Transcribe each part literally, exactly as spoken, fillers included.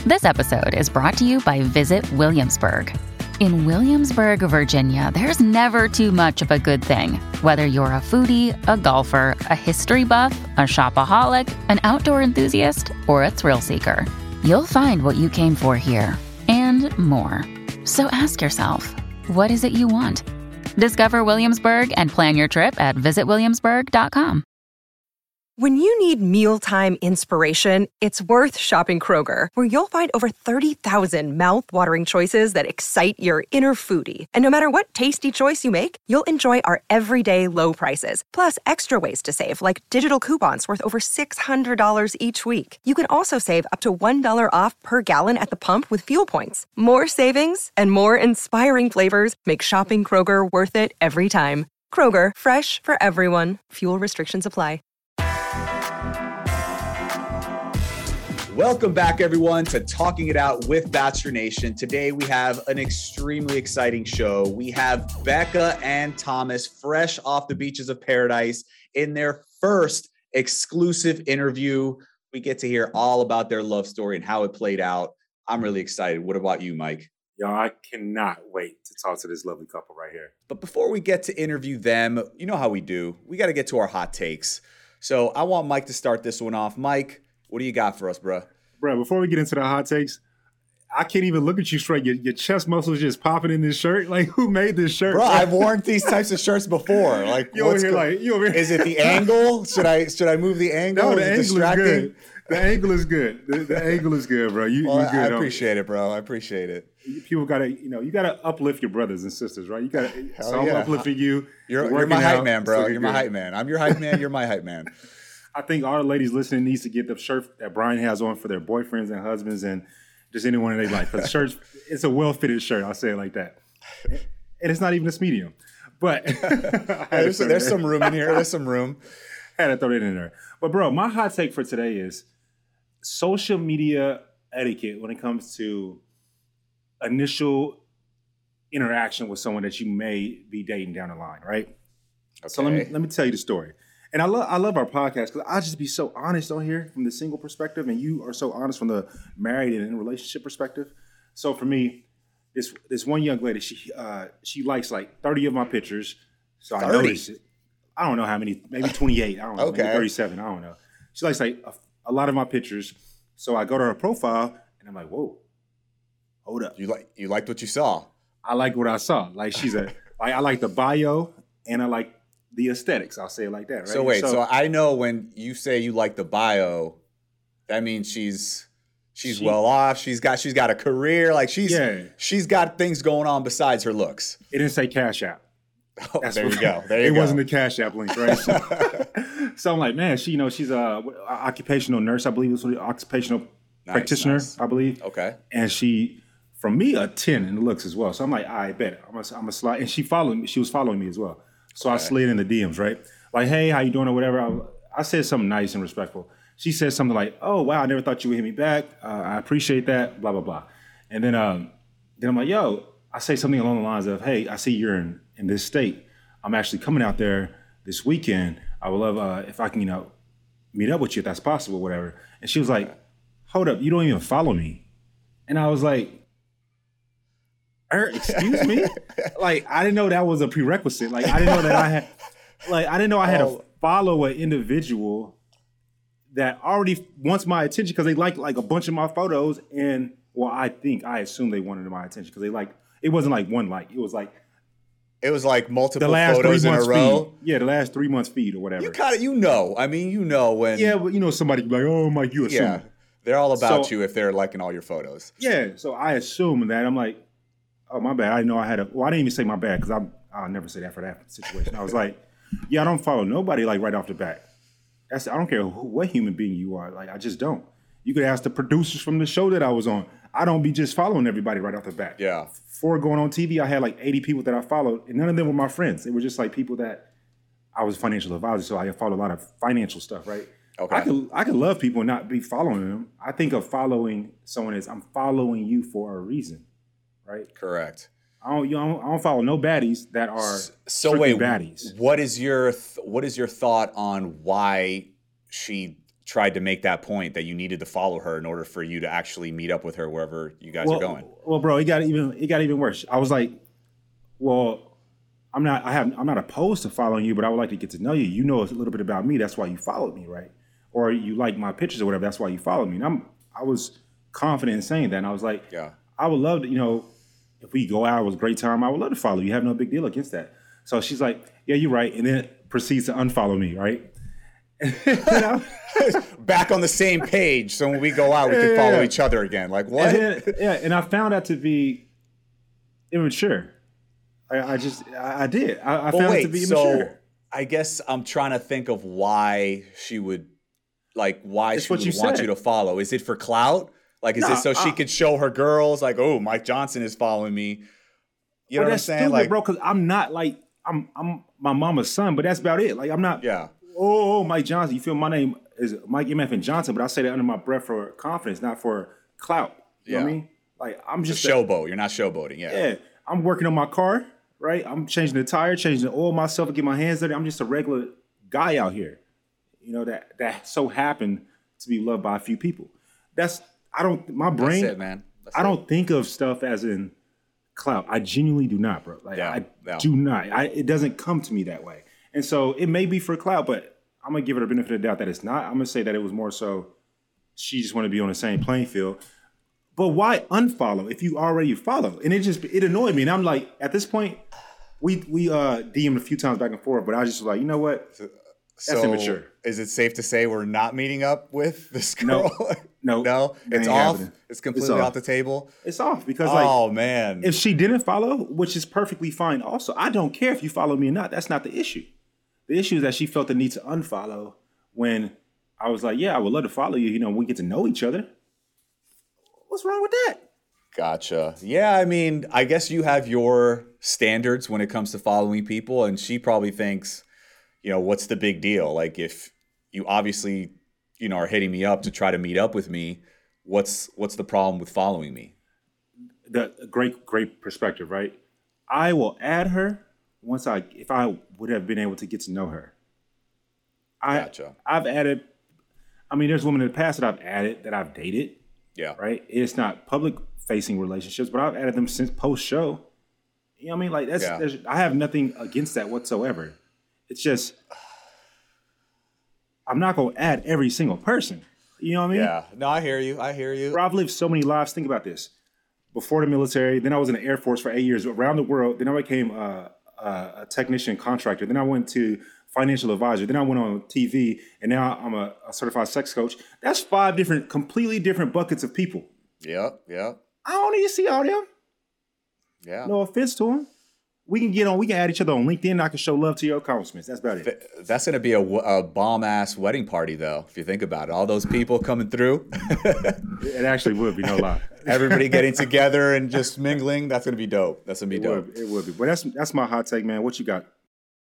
This episode is brought to you by Visit Williamsburg. In Williamsburg, Virginia, there's never too much of a good thing. Whether you're a foodie, a golfer, a history buff, a shopaholic, an outdoor enthusiast, or a thrill seeker, you'll find what you came for here and more. So ask yourself, what is it you want? Discover Williamsburg and plan your trip at visit williamsburg dot com. When you need mealtime inspiration, it's worth shopping Kroger, where you'll find over thirty thousand mouth-watering choices that excite your inner foodie. And no matter what tasty choice you make, you'll enjoy our everyday low prices, plus extra ways to save, like digital coupons worth over six hundred dollars each week. You can also save up to one dollar off per gallon at the pump with fuel points. More savings and more inspiring flavors make shopping Kroger worth it every time. Kroger, fresh for everyone. Fuel restrictions apply. Welcome back, everyone, to Talking It Out with Bachelor Nation. Today, we have an extremely exciting show. We have Becca and Thomas fresh off the beaches of paradise in their first exclusive interview. We get to hear all about their love story and how it played out. I'm really excited. What about you, Mike? Y'all, I cannot wait to talk to this lovely couple right here. But before we get to interview them, you know how we do. We got to get to our hot takes. So I want Mike to start this one off. Mike, what do you got for us, bro? Bro, before we get into the hot takes, I can't even look at you straight. Your, your chest muscles just popping in this shirt. Like, who made this shirt? Bro, I've worn these types of shirts before. Like, you over what's here, go- like, you over here. Is it the angle? Should I should I move the angle? No, the is it angle distracting? is good. The angle is good. The, the angle is good, bro. You, Well, you good. I appreciate it, bro. I appreciate it. People gotta, you know, you gotta uplift your brothers and sisters, right? You gotta. Hell So I'm yeah. uplifting you. You're, You're you're my working hype out, man, bro. so You're my good. hype man. I'm your hype man. You're my hype man. I think all the ladies listening needs to get the shirt that Brian has on for their boyfriends and husbands and just anyone in their life. Because the shirt, it's a well-fitted shirt. I'll say it like that. And it's not even a medium. But there's, there's some room in here. There's some room. I had to throw it in there. But bro, my hot take for today is social media etiquette when it comes to initial interaction with someone that you may be dating down the line, right? Okay. So let me let me tell you the story. And I love I love our podcast because I just be so honest on here from the single perspective, and you are so honest from the married and in relationship perspective. So for me, this this one young lady, she uh, she likes like thirty of my pictures. So I noticed it. I don't know how many, maybe twenty-eight. I don't know, okay. maybe thirty-seven. I don't know. She likes like a, a lot of my pictures. So I go to her profile and I'm like, whoa, hold up. You like you liked what you saw. I like what I saw. Like she's a like I like the bio and I like the aesthetics. I'll say it like that, right? So wait, so, so I know when you say you like the bio, that means she's she's she, well off. She's got she's got a career. Like she's yeah. she's got things going on besides her looks. It didn't say Cash App. Oh, there you go. There you it go. wasn't the Cash App link, right? So, so I'm like, man, she, you know, she's a, a occupational nurse, I believe. It was an occupational nice, practitioner, nice. I believe. Okay. And she, from me, a ten in the looks as well. So I'm like, I bet I'm gonna, I'm gonna slide. And she followed me. She was following me as well. So okay. I slid in the D Ms, right? Like, hey, how you doing or whatever. I, I said something nice and respectful. She said something like, oh, wow, I never thought you would hit me back. Uh, I appreciate that, blah, blah, blah. And then, um, then I'm like, yo, I say something along the lines of, hey, I see you're in, in this state. I'm actually coming out there this weekend. I would love uh, if I can, you know, meet up with you if that's possible, whatever. And she was like, hold up, you don't even follow me. And I was like, er, excuse me? Like, I didn't know that was a prerequisite. Like, I didn't know that I had, like, I didn't know I had oh. to follow an individual that already wants my attention because they like like a bunch of my photos. And, well, I think, I assume they wanted my attention because they like, it wasn't like one like, it was like, It was like multiple the last photos three in a row. Feed. Yeah, the last three months feed or whatever. You kind of, you know, I mean, you know when. Yeah, but you know, somebody be like, "Oh, Mike, you assume." Yeah, they're all about so, you if they're liking all your photos. Yeah, so I assume that. I'm like, "Oh, my bad. I didn't know I had a." Well, I didn't even say my bad because I'm. I'll never say that for that situation. I was like, "Yeah, I don't follow nobody like right off the bat. That's I don't care who, what human being you are. Like, I just don't. You could ask the producers from the show that I was on. I don't be just following everybody right off the bat. Yeah. Before going on T V, I had like eighty people that I followed, and none of them were my friends. They were just like people that I was financial advisor, so I followed a lot of financial stuff, right? Okay. I could I could love people and not be following them. I think of following someone as I'm following you for a reason, right? Correct. I don't, you know, I don't follow no baddies that are so wait. baddies. What is your th- what is your thought on why she tried to make that point that you needed to follow her in order for you to actually meet up with her wherever you guys well, are going. Well, bro, it got even it got even worse. I was like, well, I'm not I have I'm not opposed to following you, but I would like to get to know you. You know a little bit about me. That's why you followed me, right? Or you like my pictures or whatever. That's why you followed me. And I'm I was confident in saying that. And I was like, yeah, I would love to, you know, if we go out, it was a great time. I would love to follow you. You have no big deal against that. So she's like, yeah, you're right. And then proceeds to unfollow me, right? You know? Back on the same page. So when we go out, we yeah, can follow yeah. each other again. Like, what? And then, yeah, and I found that to be immature. I, I just, I, I did. I, I well, found wait, it to be so immature. I guess I'm trying to think of why she would, like, why It's she what would you want said. you to follow. Is it for clout? Like, is No, it so she uh, could show her girls, like, oh, Mike Johnson is following me? You know Well, what I'm that's saying? stupid, Like, bro, because I'm not like, I'm I'm my mama's son, but that's about it. Like, I'm not, yeah. oh, Mike Johnson. You feel my name is Mike M F N Johnson, but I say that under my breath for confidence, not for clout. You know what I Yeah. mean? Like, I'm Just just a showboat. You're not showboating. Yeah. Yeah, I'm working on my car, right? I'm changing the tire, changing the oil myself, and get my hands dirty. I'm just a regular guy out here, you know, that that so happened to be loved by a few people. That's I don't my brain. That's it, man. That's I it. don't think of stuff as in clout. I genuinely do not, bro. Like Yeah, I yeah. do not. I, it doesn't come to me that way. And so it may be for clout, but I'm gonna give it a benefit of the doubt that it's not. I'm gonna say that it was more so she just want to be on the same playing field. But why unfollow if you already follow? And it just it annoyed me. And I'm like, at this point, we we uh D M'd a few times back and forth, but I just was like, you know what? That's So, immature. Is it safe to say we're not meeting up with this No. girl? No. no, That it's ain't off. happening. It's completely It's off. off the table. It's off because like Oh man, if she didn't follow, which is perfectly fine also, I don't care if you follow me or not. That's not the issue. The issue is that she felt the need to unfollow when I was like, yeah, I would love to follow you. You know, we get to know each other. What's wrong with that? gotcha. Yeah, I mean, I guess you have your standards when it comes to following people, and she probably thinks, you know, what's the big deal? Like, if you obviously, you know, are hitting me up to try to meet up with me, what's what's the problem with following me? The great, great perspective, right? I will add her once I, if I would have been able to get to know her. I, Gotcha. I've added, I mean, there's women in the past that I've added that I've dated, Yeah. right? It's not public facing relationships, but I've added them since post show. You know what I mean? Like that's, Yeah. there's, I have nothing against that whatsoever. It's just, I'm not going to add every single person. You know what I mean? Yeah. No, I hear you. I hear you. Bro, I've lived so many lives. Think about this. Before the military, then I was in the Air Force for eight years around the world. Then I became uh, uh, a technician contractor. Then I went to financial advisor. Then I went on T V, and now I'm a, a certified sex coach. That's five different, completely different buckets of people. Yeah. Yeah. I don't need to see all them. Yeah. No offense to them. We can get on. We can add each other on LinkedIn. And I can show love to your accomplishments. That's about it. That's going to be a, a bomb ass wedding party, though, if you think about it. All those people coming through. It actually would be, no lie. Everybody getting together and just mingling. That's going to be dope. That's going to be It dope. would, it would be. But that's that's my hot take, man. What you got?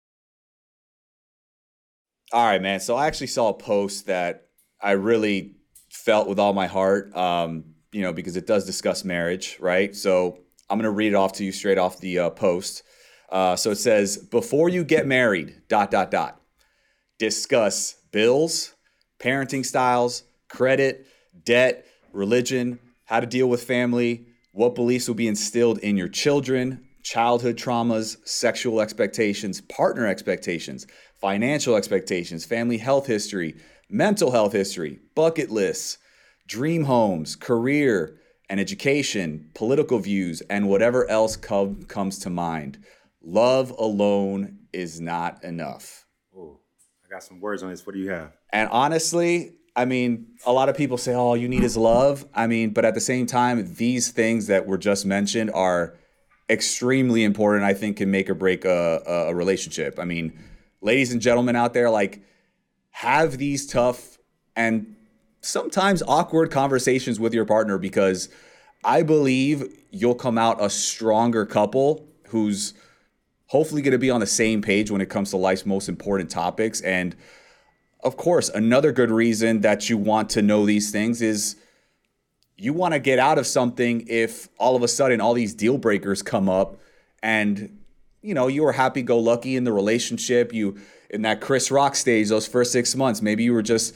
All right, man. So I actually saw a post that I really felt with all my heart, um, you know, because it does discuss marriage, right? So I'm going to read it off to you straight off the uh, post. Uh, so it says, before you get married, dot, dot, dot, discuss bills, parenting styles, credit, debt, religion, how to deal with family, what beliefs will be instilled in your children, childhood traumas, sexual expectations, partner expectations, financial expectations, family health history, mental health history, bucket lists, dream homes, career and education, political views, and whatever else com- comes to mind. Love alone is not enough. Oh, I got some words on this. What do you have? And honestly, I mean, a lot of people say, oh, all you need is love. I mean, but at the same time, these things that were just mentioned are extremely important, I think, can make or break a, a relationship. I mean, ladies and gentlemen out there, like, have these tough and sometimes awkward conversations with your partner, because I believe you'll come out a stronger couple who's hopefully going to be on the same page when it comes to life's most important topics. And of course, another good reason that you want to know these things is you want to get out of something if all of a sudden all these deal breakers come up and, you know, you were happy-go-lucky in the relationship. You, in that Chris Rock stage, those first six months, maybe you were just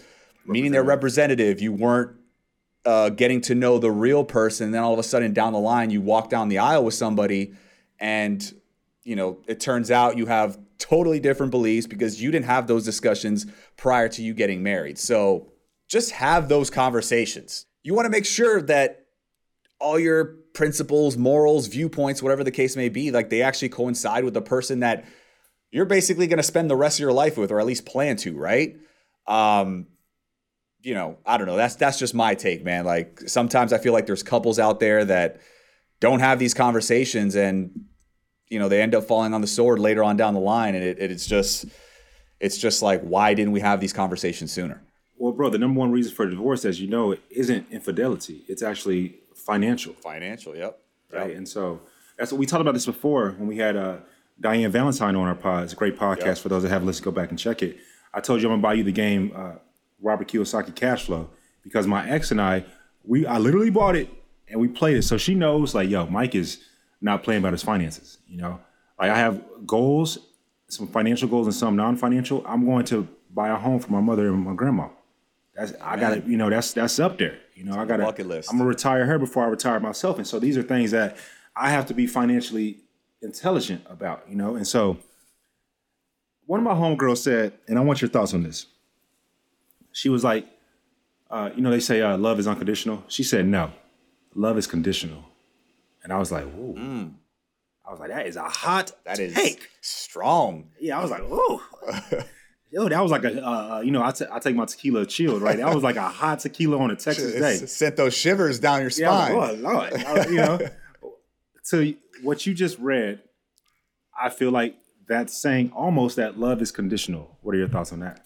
meeting their representative. You weren't uh, getting to know the real person. And then all of a sudden down the line, you walk down the aisle with somebody and, you know, it turns out you have totally different beliefs because you didn't have those discussions prior to you getting married. So just have those conversations. You want to make sure that all your principles, morals, viewpoints, whatever the case may be, like they actually coincide with the person that you're basically going to spend the rest of your life with, or at least plan to, right? Um, you know, I don't know. That's that's just my take, man. Like sometimes I feel like there's couples out there that don't have these conversations, and you know they end up falling on the sword later on down the line, and it, it, it's just it's just like, why didn't we have these conversations sooner? Well, bro, the number one reason for divorce, as you know, isn't infidelity. It's actually financial. Financial, yep. Right, yep. and so that's what we talked about this before when we had uh, Diane Valentine on our pod. It's a great podcast yep. for those that haven't listened. Go back and check it. I told you I'm gonna buy you the game uh, Robert Kiyosaki Cash Flow because my ex and I, we I literally bought it and we played it, so she knows like, yo, Mike is not playing about his finances. You know, like I have goals, some financial goals and some non-financial. I'm going to buy a home for my mother and my grandma. That's I got to, you know, that's that's up there. You know, I got to. Bucket list. I'm gonna retire her before I retire myself, and so these are things that I have to be financially intelligent about. You know, and so one of my homegirls said, and I want your thoughts on this. She was like, uh, you know, they say uh, love is unconditional. She said, no, love is conditional. And I was like, whoa. Mm. I was like, that is a hot that take. Is strong. Yeah, I was like, whoa. Yo, that was like a, uh, you know, I, t- I take my tequila chilled, right? That was like a hot tequila on a Texas day. It sent those shivers down your spine. Yeah, oh, Lord. I, you know, so what you just read, I feel like that's saying almost that love is conditional. What are your thoughts on that?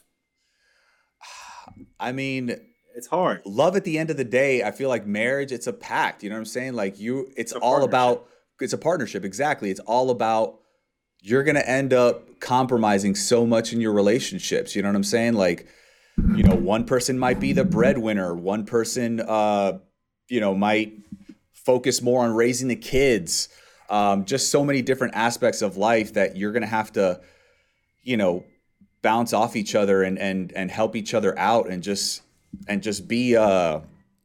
I mean, it's hard. Love at the end of the day, I feel like marriage, it's a pact. You know what I'm saying? Like you, it's, it's all about, it's a partnership. Exactly. It's all about, you're going to end up compromising so much in your relationships. You know what I'm saying? Like, you know, one person might be the breadwinner. One person, uh, you know, might focus more on raising the kids. Um, just so many different aspects of life that you're going to have to, you know, bounce off each other and, and, and help each other out and just, and just be, uh,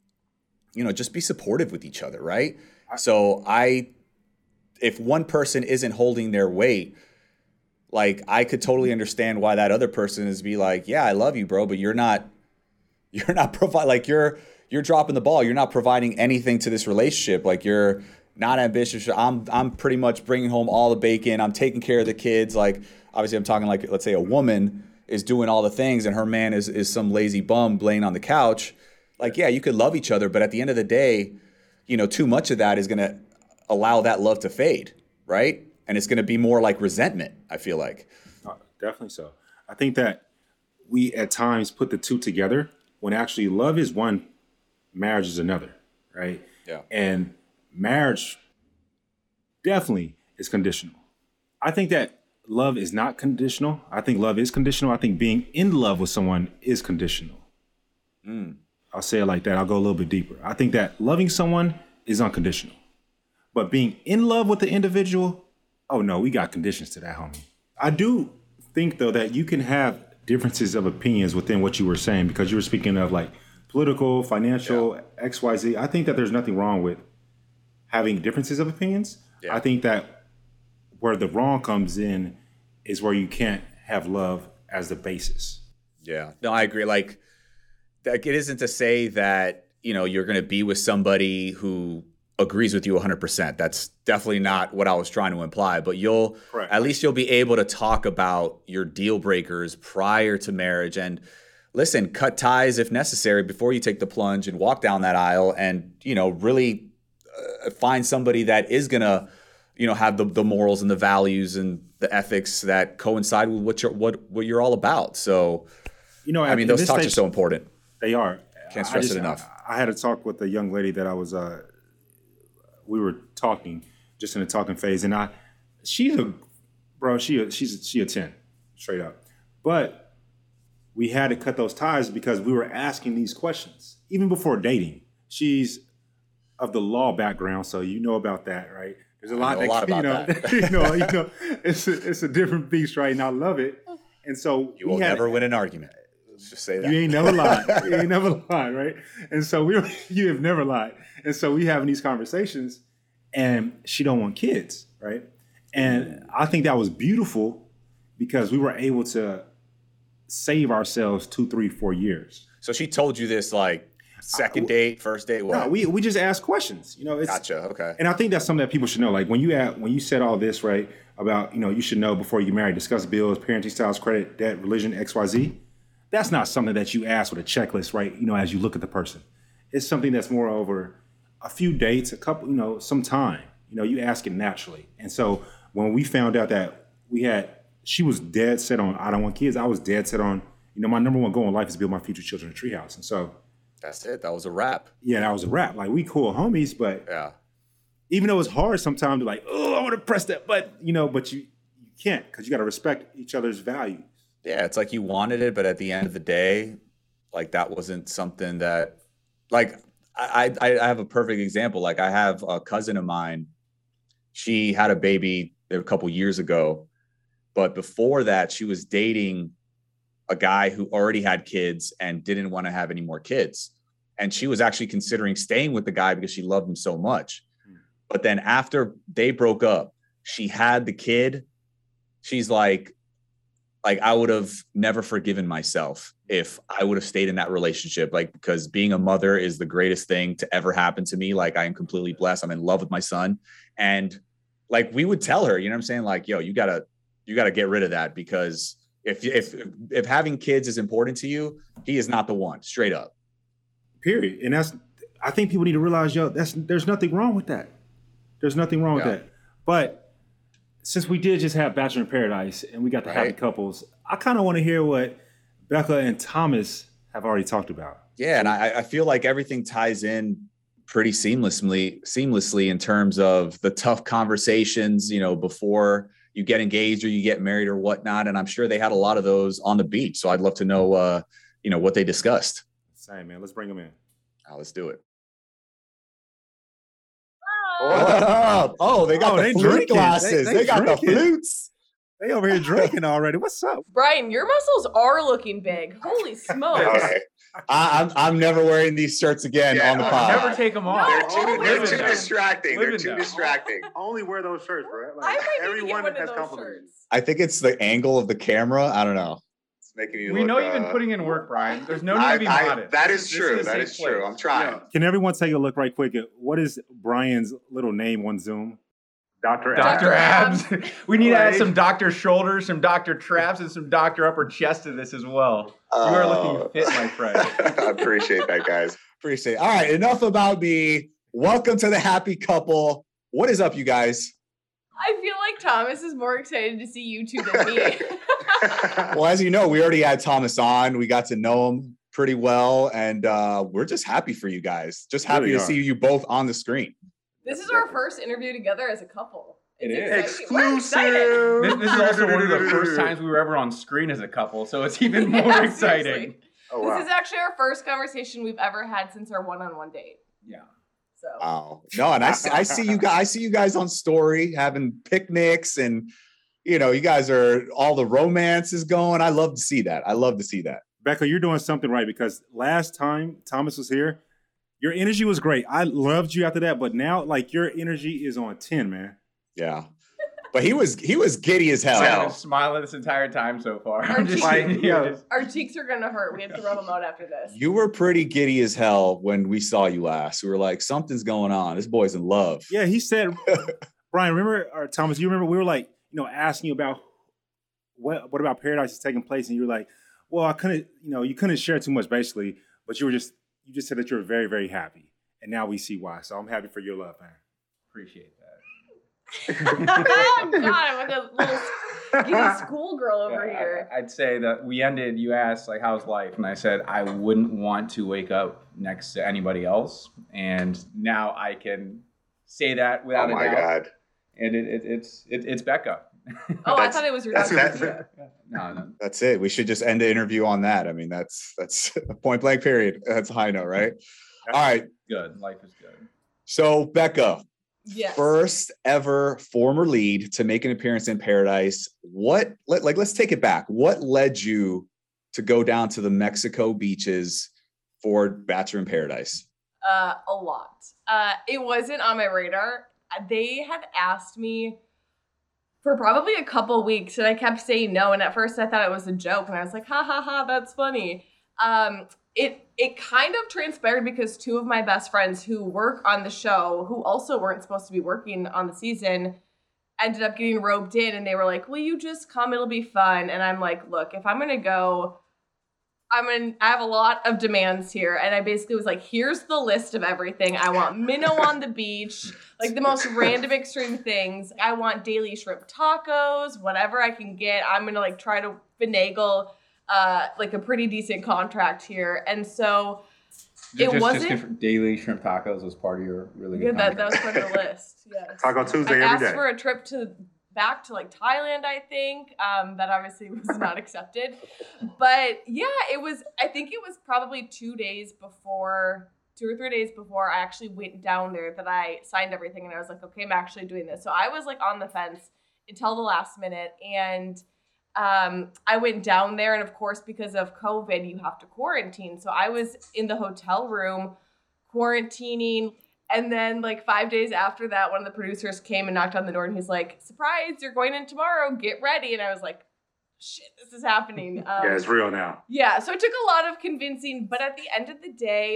you know, just be supportive with each other. Right. So I, if one person isn't holding their weight, like I could totally understand why that other person is be like, yeah, I love you, bro, but you're not, you're not provide like you're, you're dropping the ball. You're not providing anything to this relationship. Like you're not ambitious. I'm, I'm pretty much bringing home all the bacon. I'm taking care of the kids. Like, obviously I'm talking like, let's say a woman is doing all the things and her man is, is some lazy bum laying on the couch. Like, yeah, you could love each other, but at the end of the day, you know, too much of that is going to allow that love to fade, right? And it's going to be more like resentment, I feel like. Uh, definitely so. I think that we at times put the two together when actually love is one, marriage is another, right? Yeah. And marriage definitely is conditional. I think that love is not conditional. I think love is conditional. I think being in love with someone is conditional. Mm. I'll say it like that. I'll go a little bit deeper. I think that loving someone is unconditional. But being in love with the individual, oh no, we got conditions to that, homie. I do think, though, that you can have differences of opinions within what you were saying because you were speaking of like political, financial, yeah. X, Y, Z. I think that there's nothing wrong with having differences of opinions. Yeah. I think that where the wrong comes in is where you can't have love as the basis. Yeah. No, I agree. Like, like it isn't to say that, you know, you're going to be with somebody who agrees with you one hundred percent. That's definitely not what I was trying to imply, but you'll, Correct. At least you'll be able to talk about your deal breakers prior to marriage and listen, cut ties if necessary before you take the plunge and walk down that aisle and, you know, really uh, find somebody that is going to, you know, have the, the morals and the values and the ethics that coincide with what you're, what, what you're all about. So, you know, I mean, those talks are so important. They are. Can't stress just, it enough. I, I had a talk with a young lady that I was, uh, we were talking just in the talking phase, and I, she's a, bro, she a, she's a, she a ten, straight up. But we had to cut those ties because we were asking these questions even before dating. She's of the law background, so you know about that, right? There's a lot, that, a lot you know, about that. you know, you know, it's a, it's a different beast, right? And I love it. And so you will had, never win an argument. Let's just say that. You ain't never lied. You ain't never lied, right? And so we, you have never lied. And so we having these conversations, and she don't want kids, right? And I think that was beautiful because we were able to save ourselves two, three, four years. So she told you this like second date, first date? What? No, we we just asked questions. You know, it's, gotcha. Okay. And I think that's something that people should know. Like when you add, when you said all this, right, about, you know, you should know before you get married, discuss bills, parenting styles, credit, debt, religion, X, Y, Z. That's not something that you ask with a checklist, right? You know, as you look at the person. It's something that's more over a few dates, a couple, you know, some time. You know, you ask it naturally. And so when we found out that we had, she was dead set on, I don't want kids. I was dead set on, you know, my number one goal in life is to build my future children a treehouse. And so that's it. That was a wrap. Yeah, that was a wrap. Like, we cool homies, but yeah, even though it's hard sometimes to like, oh, I want to press that button, you know, but you you can't because you got to respect each other's values. Yeah, it's like you wanted it, but at the end of the day, like that wasn't something that, like, I I, I have a perfect example. Like, I have a cousin of mine. She had a baby a couple years ago, but before that, she was dating a guy who already had kids and didn't want to have any more kids. And she was actually considering staying with the guy because she loved him so much. Hmm. But then after they broke up, she had the kid. She's like, like, I would have never forgiven myself if I would have stayed in that relationship. Like, because being a mother is the greatest thing to ever happen to me. Like, I am completely blessed. I'm in love with my son. And like, we would tell her, you know what I'm saying? Like, yo, you gotta, you gotta get rid of that, because If if if having kids is important to you, he is not the one, straight up. Period. And that's, I think people need to realize, yo, that's there's nothing wrong with that. There's nothing wrong yeah. with that. But since we did just have Bachelor in Paradise and we got the right. happy couples, I kind of want to hear what Becca and Thomas have already talked about. Yeah, and I, I feel like everything ties in pretty seamlessly, seamlessly in terms of the tough conversations, you know, before you get engaged or you get married or whatnot. And I'm sure they had a lot of those on the beach. So I'd love to know, uh, you know, what they discussed. Same, man. Let's bring them in. Oh, let's do it. What up? Oh, they got oh, the they flute drinking. glasses. They, they, they got drinking. the flutes. They over here drinking already. What's up? Brian, your muscles are looking big. Holy smokes. Okay. I, I'm I'm never wearing these shirts again yeah, on the pod. Never take them off. No, they're too, they're too them. distracting. Live they're too them. distracting. Only wear those shirts, bro. Like, I might everyone need to get one has of those shirts. I think it's the angle of the camera. I don't know. It's making you. We look, know you've been uh, putting in work, Brian. There's no need I, to be I, modest. That is this true. Is that is place. true. I'm trying. Yeah. Can everyone take a look right quick at what is Brian's little name on Zoom? Doctor Doctor Abs. Abs. We need to add some Doctor Shoulders, some Doctor Traps, and some Doctor Upper Chest to this as well. Uh, you are looking fit, my friend. I appreciate that, guys. Appreciate it. All right, enough about me. Welcome to the happy couple. What is up, you guys? I feel like Thomas is more excited to see you two than me. Well, as you know, we already had Thomas on. We got to know him pretty well, and uh, we're just happy for you guys. Just happy really to are. see you both on the screen. This is our first interview together as a couple. It's it is. Exclusive. This, this is also one of the first times we were ever on screen as a couple, so it's even more yeah, exciting. Oh, wow. This is actually our first conversation we've ever had since our one-on-one date. Yeah. So. Wow. No, and I see, I see you guys. I see you guys on story having picnics, and you know, you guys are all the romance is going. I love to see that. I love to see that. Becca, you're doing something right, because last time Thomas was here, your energy was great. I loved you after that, but now, like, your energy is on ten, man. Yeah, but he was he was giddy as hell. I've been smiling this entire time so far. Our, I'm cheeks, just like, you know, our cheeks are gonna hurt. We have to rub them out after this. You were pretty giddy as hell when we saw you last. We were like, something's going on. This boy's in love. Yeah, he said, Brian, remember, or Thomas, you remember we were like, you know, asking you about what what about Paradise is taking place, and you were like, well, I couldn't, you know, you couldn't share too much basically, but you were just you just said that you were very, very happy. And now we see why. So I'm happy for your love, man. Appreciate that. Oh, God, I'm like a little giddy schoolgirl over yeah, here. I, I'd say that we ended, you asked, like, how's life? And I said, I wouldn't want to wake up next to anybody else. And now I can say that without oh a doubt. Oh, my God. And it, it, it's it, it's Becca. Oh, I thought it was your that's, that's, that's, no, no. That's it. We should just end the interview on that. I mean, that's that's point blank period. That's a high note, right? All right. Good. Life is good. So, Becca, yes. First ever former lead to make an appearance in Paradise. What, like, let's take it back. What led you to go down to the Mexico beaches for Bachelor in Paradise? Uh, a lot. Uh, it wasn't on my radar. They had asked me for probably a couple weeks, and I kept saying no. And at first, I thought it was a joke, and I was like, "Ha ha ha, that's funny." Um, it it kind of transpired because two of my best friends who work on the show, who also weren't supposed to be working on the season, ended up getting roped in, and they were like, "Will you just come? It'll be fun." And I'm like, "Look, if I'm gonna go, I'm gonna. I have a lot of demands here." And I basically was like, "Here's the list of everything. I want minnow on the beach, like the most random extreme things. I want daily shrimp tacos, whatever I can get. I'm gonna like try to finagle uh, like a pretty decent contract here." And so it just, wasn't. Just if daily shrimp tacos was part of your really good Yeah, that, that contract. was part of the list. Yes. Taco Tuesday I every asked day. for a trip to back to like Thailand, I think. Um, that obviously was not accepted. But yeah, it was, I think it was probably two days before, two or three days before I actually went down there that I signed everything and I was like, okay, I'm actually doing this. So I was like on the fence until the last minute. And um, I went down there, and of course, because of COVID, you have to quarantine. So I was in the hotel room quarantining. And then like five days after that, one of the producers came and knocked on the door, and he's like, "Surprise, you're going in tomorrow. Get ready." And I was like, shit, this is happening. Um, Yeah, it's real now. yeah, so it took a lot of convincing. But at the end of the day,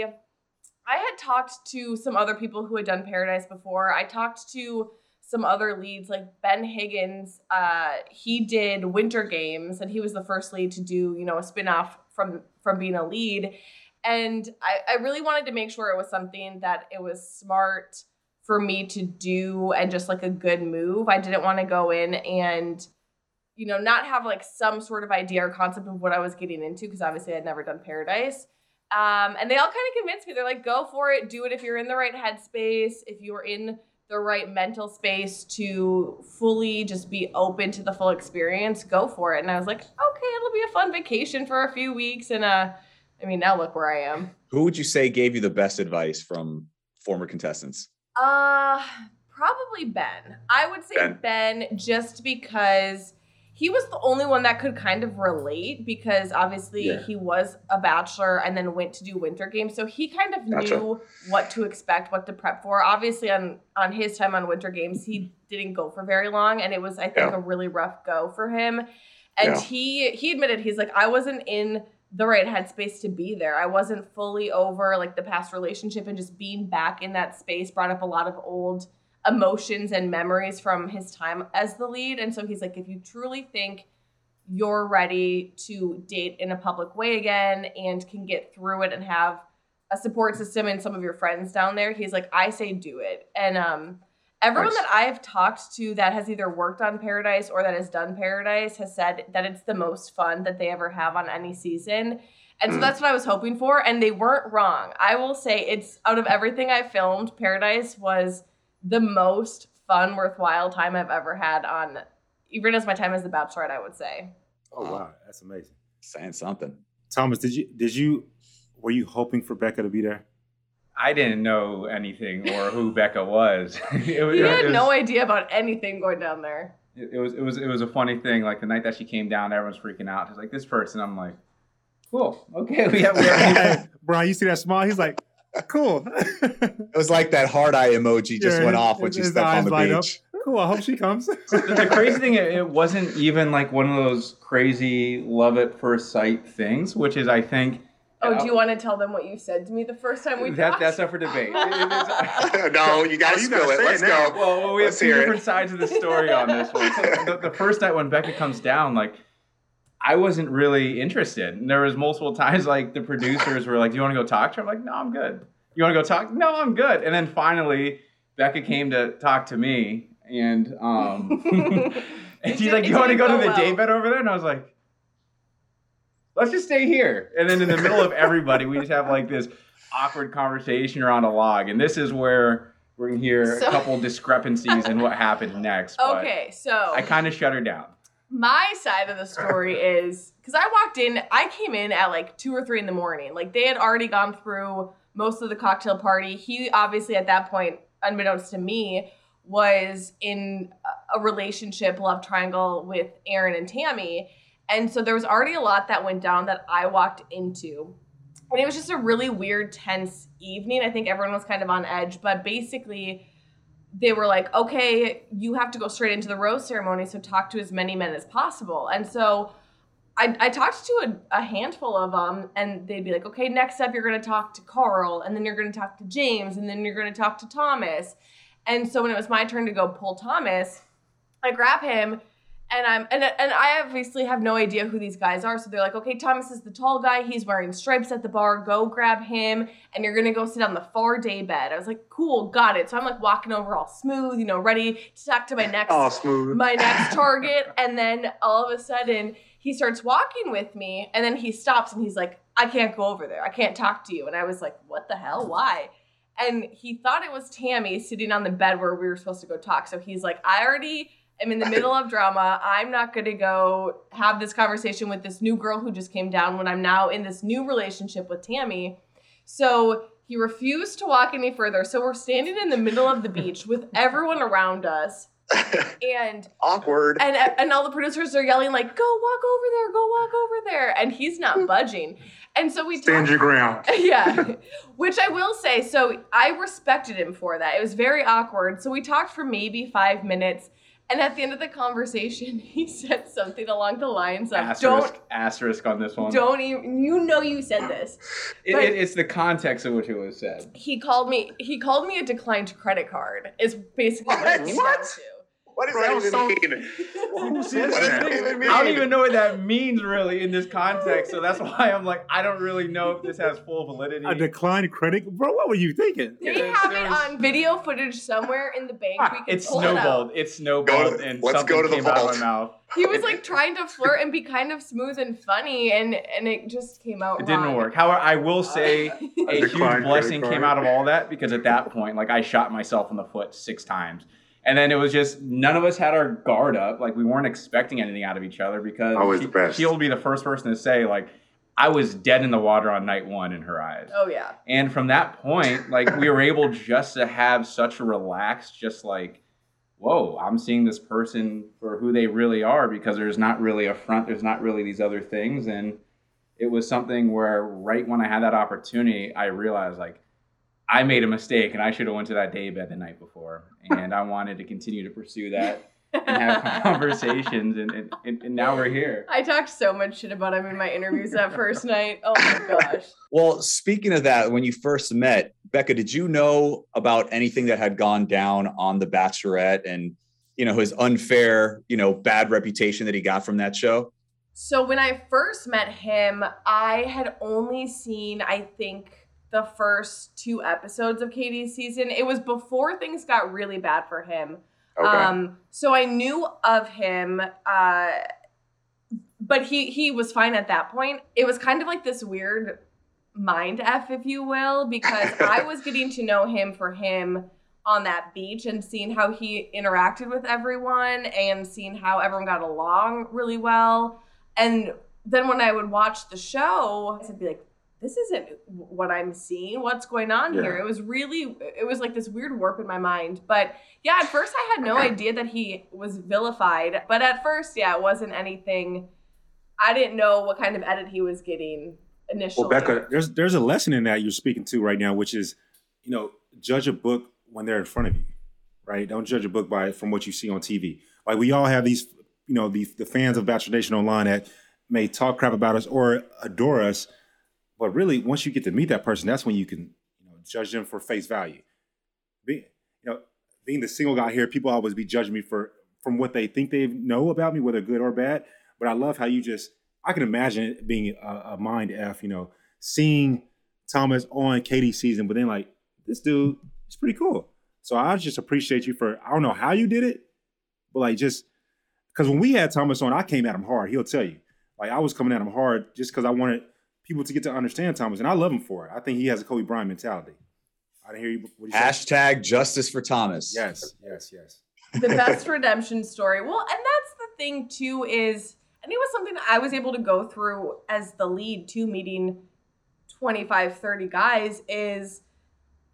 I had talked to some other people who had done Paradise before. I talked to some other leads, like Ben Higgins. Uh, he did Winter Games, and he was the first lead to do, you know, a spinoff from, from being a lead. And I, I really wanted to make sure it was something that it was smart for me to do and just like a good move. I didn't want to go in and, you know, not have like some sort of idea or concept of what I was getting into, because obviously I'd never done Paradise. Um, and they all kind of convinced me. They're like, go for it. Do it if you're in the right headspace, if you're in the right mental space to fully just be open to the full experience, go for it. And I was like, okay, it'll be a fun vacation for a few weeks. And uh, I mean, now look where I am. Who would you say gave you the best advice from former contestants? Uh, probably Ben. I would say Ben. Ben, just because he was the only one that could kind of relate, because obviously Yeah. he was a bachelor and then went to do Winter Games. So he kind of Gotcha. knew what to expect, what to prep for. Obviously on, on his time on Winter Games, he didn't go for very long, and it was, I think, Yeah. a really rough go for him. And Yeah. he, he admitted, he's like, I wasn't in the right headspace to be there. I wasn't fully over like the past relationship, and just being back in that space brought up a lot of old emotions and memories from his time as the lead. And so he's like, if you truly think you're ready to date in a public way again and can get through it and have a support system and some of your friends down there, he's like, I say do it. And um everyone Nice. that I've talked to that has either worked on Paradise or that has done Paradise has said that it's the most fun that they ever have on any season. And so Mm. that's what I was hoping for, and they weren't wrong. I will say, it's out of everything I filmed, Paradise was the most fun, worthwhile time I've ever had on, even as my time as the Bachelorette, I would say. Oh wow, that's amazing. Saying something. Thomas, did you did you were you hoping for Becca to be there? I didn't know anything or who Becca was. it, was- He it had was- no idea about anything going down there. It, it was it was it was a funny thing. Like the night that she came down, everyone's freaking out. She's like, this person. I'm like, cool. Okay, we have. We have Brian, you see that smile? He's like, cool. It was like that heart eye emoji just Yeah, went his- off when his- she his stepped on eyes the light up. beach. Cool. I hope she comes. the, the crazy thing, it, it wasn't even like one of those crazy love at first sight things, which is, I think. Oh, do you want to tell them what you said to me the first time we that, talked? That's up for debate. It- it is- No, you got to Oh, you spill gotta it. say Let's it now. go. Well, well, we have Let's two hear it. different sides of the story on this one. So the, the first night when Becca comes down, like, I wasn't really interested. And there was multiple times, like, the producers were like, do you want to go talk to her? I'm like, no, I'm good. You want to go talk? No, I'm good. And then finally, Becca came to talk to me. And, um, and she's did- like, it you want to didn't go to go the well. date bed over there? And I was like, let's just stay here. And then in the middle of everybody, we just have, like, this awkward conversation around a log. And this is where we're going to hear So- a couple discrepancies in what happened next. But Okay, so I kind of shut her down. my side of the story is, because I walked in, I came in at like two or three in the morning. Like, they had already gone through most of the cocktail party. He obviously at that point, unbeknownst to me, was in a- a relationship, love triangle with Aaron and Tammy. And so there was already a lot that went down that I walked into. And it was just a really weird, tense evening. I think everyone was kind of on edge. But basically, they were like, okay, you have to go straight into the rose ceremony, so talk to as many men as possible. And so I, I talked to a, a handful of them, and they'd be like, okay, next up, you're going to talk to Carl, and then you're going to talk to James, and then you're going to talk to Thomas. And so when it was my turn to go pull Thomas, I grab him, and I'm and and I obviously have no idea who these guys are. So they're like, okay, Thomas is the tall guy. He's wearing stripes at the bar. Go grab him, and you're gonna go sit on the far day bed. I was like, cool, got it. So I'm like walking over all smooth, you know, ready to talk to my next, All smooth. my next target. And then all of a sudden, he starts walking with me, and then he stops and he's like, I can't go over there. I can't talk to you. And I was like, what the hell? Why? And he thought it was Tammy sitting on the bed where we were supposed to go talk. So he's like, I already am in the middle of drama. I'm not going to go have this conversation with this new girl who just came down when I'm now in this new relationship with Tammy. So he refused to walk any further. So we're standing in the middle of the beach with everyone around us. And Awkward. and and all the producers are yelling like, go walk over there, go walk over there. And he's not budging. And so we Stand talked- your ground. Yeah, which I will say, so I respected him for that. It was very awkward. So we talked for maybe five minutes. And at the end of the conversation, he said something along the lines of, Asterisk, don't, asterisk on this one. don't even, you know you said this. It, but- it, it's the context in which it was said. He called me, he called me a declined credit card, is basically what it came What? down to. What does Bro, that that was even so- mean? Who What says does that? that even mean? I don't even know what that means really in this context, so that's why I'm like, I don't really know if this has full validity. A declined credit, bro. What were you thinking? They There's- have it there's- on video footage somewhere in the bank. We can It's pull it out. snowballed. It snowballed, Go to- and let's something go to the came out of vault. my mouth. He was like trying to flirt and be kind of smooth and funny, and and it just came out It didn't wrong. work. However, I will say a huge declined blessing credit came card. out of all that, because at that point, like, I shot myself in the foot six times. And then it was just, none of us had our guard up. Like, we weren't expecting anything out of each other, because Always she, the best. she'll be the first person to say, like, I was dead in the water on night one in her eyes. Oh yeah. And from that point, like, we were able just to have such a relaxed, just like, whoa, I'm seeing this person for who they really are, because there's not really a front, there's not really these other things. And it was something where right when I had that opportunity, I realized, like, I made a mistake and I should have went to that daybed the night before. And I wanted to continue to pursue that and have conversations. And, and, and, and now we're here. I talked so much shit about him in my interviews that first night. Oh my gosh. Well, speaking of that, when you first met, Becca, did you know about anything that had gone down on The Bachelorette and, you know, his unfair, you know, bad reputation that he got from that show? So when I first met him, I had only seen, I think, the first two episodes of Katie's season. It was before things got really bad for him. Okay. Um, so I knew of him, uh, but he he was fine at that point. It was kind of like this weird mind F, if you will, because I was getting to know him for him on that beach and seeing how he interacted with everyone and seeing how everyone got along really well. And then when I would watch the show, I'd be like, this isn't what I'm seeing. What's going on Yeah. here? It was really, it was like this weird warp in my mind. But yeah, at first I had no idea that he was vilified. But at first, yeah, it wasn't anything. I didn't know what kind of edit he was getting initially. Well, Becca, There's there's a lesson in that you're speaking to right now, which is, you know, judge a book when they're in front of you, right? Don't judge a book by from what you see on T V. Like, we all have these, you know, these the fans of Bachelor Nation online that may talk crap about us or adore us, but really, once you get to meet that person, that's when you can, you know, judge them for face value. Being, you know, being the single guy here, people always be judging me for from what they think they know about me, whether good or bad. But I love how you just, I can imagine it being a, a mind F, you know, seeing Thomas on Katie's season, but then like, this dude is pretty cool. So I just appreciate you for, I don't know how you did it, but like just, because when we had Thomas on, I came at him hard. He'll tell you. Like, I was coming at him hard just because I wanted people to get to understand Thomas, and I love him for it. I think he has a Kobe Bryant mentality. I didn't hear you. What you Hashtag justice for Thomas. Yes, yes, yes. The best redemption story. Well, and that's the thing too is, and it was something that I was able to go through as the lead to meeting twenty-five, thirty guys is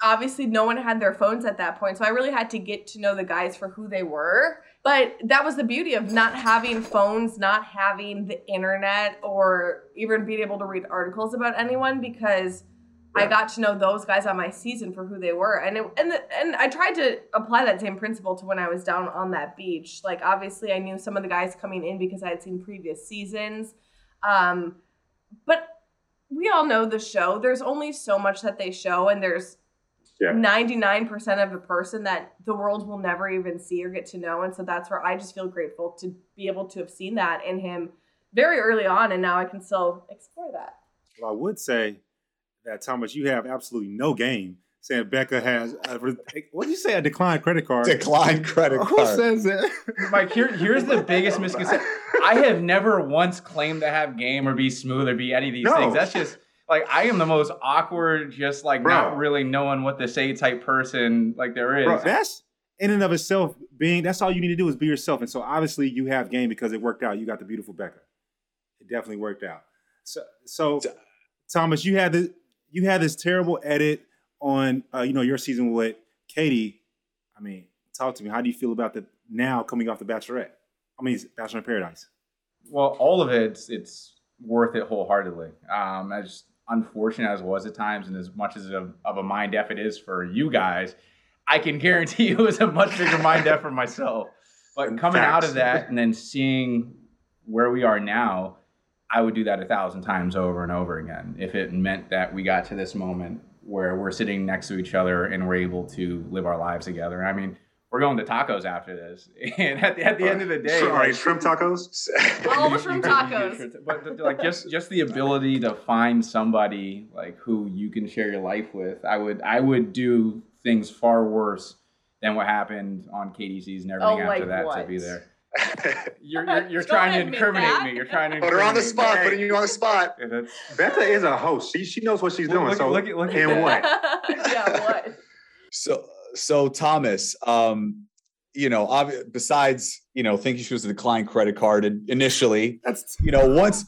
obviously no one had their phones at that point. So I really had to get to know the guys for who they were. But that was the beauty of not having phones, not having the internet, or even being able to read articles about anyone, because yeah. I got to know those guys on my season for who they were. And it, and the, and I tried to apply that same principle to when I was down on that beach. Like, obviously I knew some of the guys coming in because I had seen previous seasons. Um, but we all know the show. There's only so much that they show, and there's yeah. ninety-nine percent of a person that the world will never even see or get to know. And so that's where I just feel grateful to be able to have seen that in him very early on, and now I can still explore that. Well, I would say that, Thomas, you have absolutely no game saying Becca has, a, what did you say, a declined credit card? Declined credit card. Who says that? Mike, here, here's the biggest misconception. I have never once claimed to have game or be smooth or be any of these no. things. That's just, like, I am the most awkward, just, like, Bro. not really knowing what to say type person, like, there is. Bro, that's, in and of itself, being, that's all you need to do is be yourself. And so, obviously, you have game because it worked out. You got the beautiful Becca. It definitely worked out. So, so Thomas, you had this, you had this terrible edit on, uh, you know, your season with Katie. I mean, talk to me. How do you feel about the now coming off The Bachelorette? I mean, Bachelor in Paradise. Well, all of it, it's, it's worth it wholeheartedly. Um, as unfortunate as it was at times, and as much as of, of a mind F it is for you guys, I can guarantee you it was a much bigger mind F for myself. But coming out of that and then seeing where we are now, I would do that a thousand times over and over again if it meant that we got to this moment where we're sitting next to each other and we're able to live our lives together. I mean, we're going to tacos after this. And at the, at the end of the day... Sorry, like, shrimp tacos? All the shrimp tacos. But like just, just the ability to find somebody like who you can share your life with, I would I would do things far worse than what happened on K D C's and everything oh, after like that what? to be there. You're you're, you're trying to incriminate that. me. You're trying to put her on the spot. Putting you on the spot. Becca is a host. She she knows what she's well, doing. Look, so look, look, look and what? yeah, what? So so Thomas, um, you know, obvi- besides you know thinking she was a declined credit card initially, that's you know once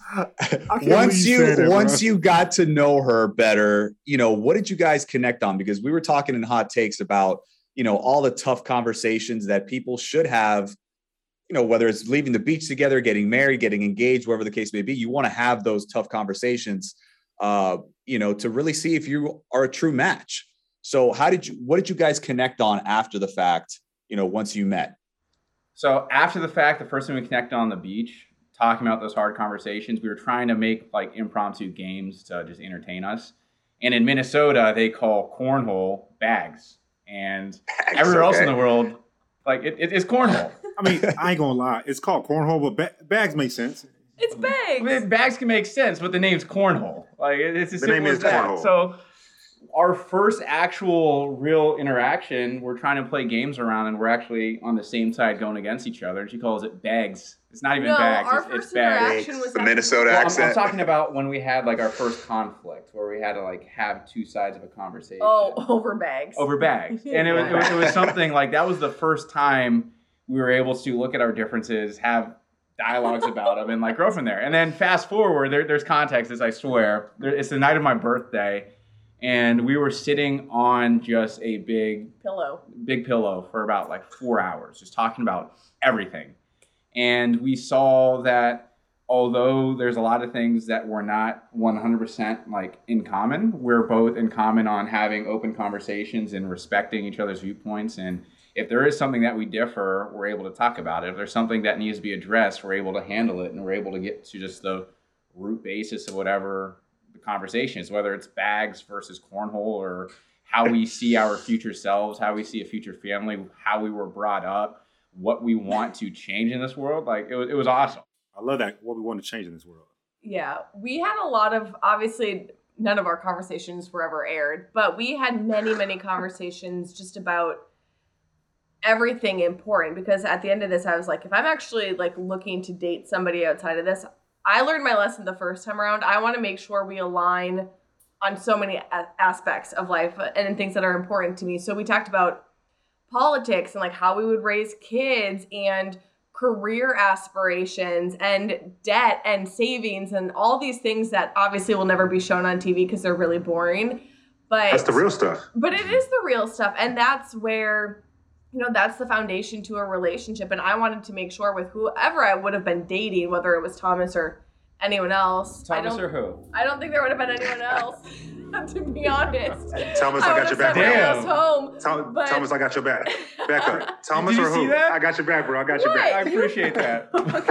once you, you that, once bro. you got to know her better, you know, what did you guys connect on? Because we were talking in Hot Takes about you know all the tough conversations that people should have. You know, whether it's leaving the beach together, getting married, getting engaged, whatever the case may be, you want to have those tough conversations, uh, you know, to really see if you are a true match. So how did you, what did you guys connect on after the fact, you know, once you met? So after the fact, the first time we connected on the beach, talking about those hard conversations, we were trying to make like impromptu games to just entertain us. And in Minnesota, they call cornhole bags. And bags, everywhere okay. else in the world, like it, it, it's cornhole. I mean, I ain't gonna lie. It's called cornhole, but ba- bags make sense. It's bags. I mean, bags can make sense, but the name's cornhole. Like it's as the simple name as is that. cornhole. So our first actual real interaction, we're trying to play games around, and we're actually on the same side going against each other. And she calls it bags. It's not even no, bags. Our it's, first it's bags. interaction was the Minnesota well, accent. I'm, I'm talking about when we had like our first conflict, where we had to like have two sides of a conversation. Oh, over bags. Over bags, and it was, it was it was something like that was the first time we were able to look at our differences, have dialogues about them, and like grow from there. And then fast forward, there, there's context, as I swear. There, it's the night of my birthday, and we were sitting on just a big pillow, big pillow for about like four hours, just talking about everything. And we saw that although there's a lot of things that we're not one hundred percent like in common, we're both in common on having open conversations and respecting each other's viewpoints. And if there is something that we differ, we're able to talk about it. If there's something that needs to be addressed, we're able to handle it, and we're able to get to just the root basis of whatever the conversation is, whether it's bags versus cornhole or how we see our future selves, how we see a future family, how we were brought up, what we want to change in this world. Like it was, it was awesome. I love that, what we want to change in this world. Yeah, we had a lot of, obviously, none of our conversations were ever aired, but we had many, many conversations just about everything important, because at the end of this, I was like, if I'm actually like looking to date somebody outside of this, I learned my lesson the first time around. I want to make sure we align on so many a- aspects of life and things that are important to me. So we talked about politics and like how we would raise kids and career aspirations and debt and savings and all these things that obviously will never be shown on T V because they're really boring. But That's the real stuff. But it is the real stuff. And that's where, you know, that's the foundation to a relationship. And I wanted to make sure with whoever I would have been dating, whether it was Thomas or anyone else. Thomas I or who? I don't think there would have been anyone else, to be honest. Thomas, I, I got your back. Damn. home. Tom, but... Thomas, I got your back. Back up. Thomas Did you or see who? that? I got your back, bro. I got your What? back. I appreciate that.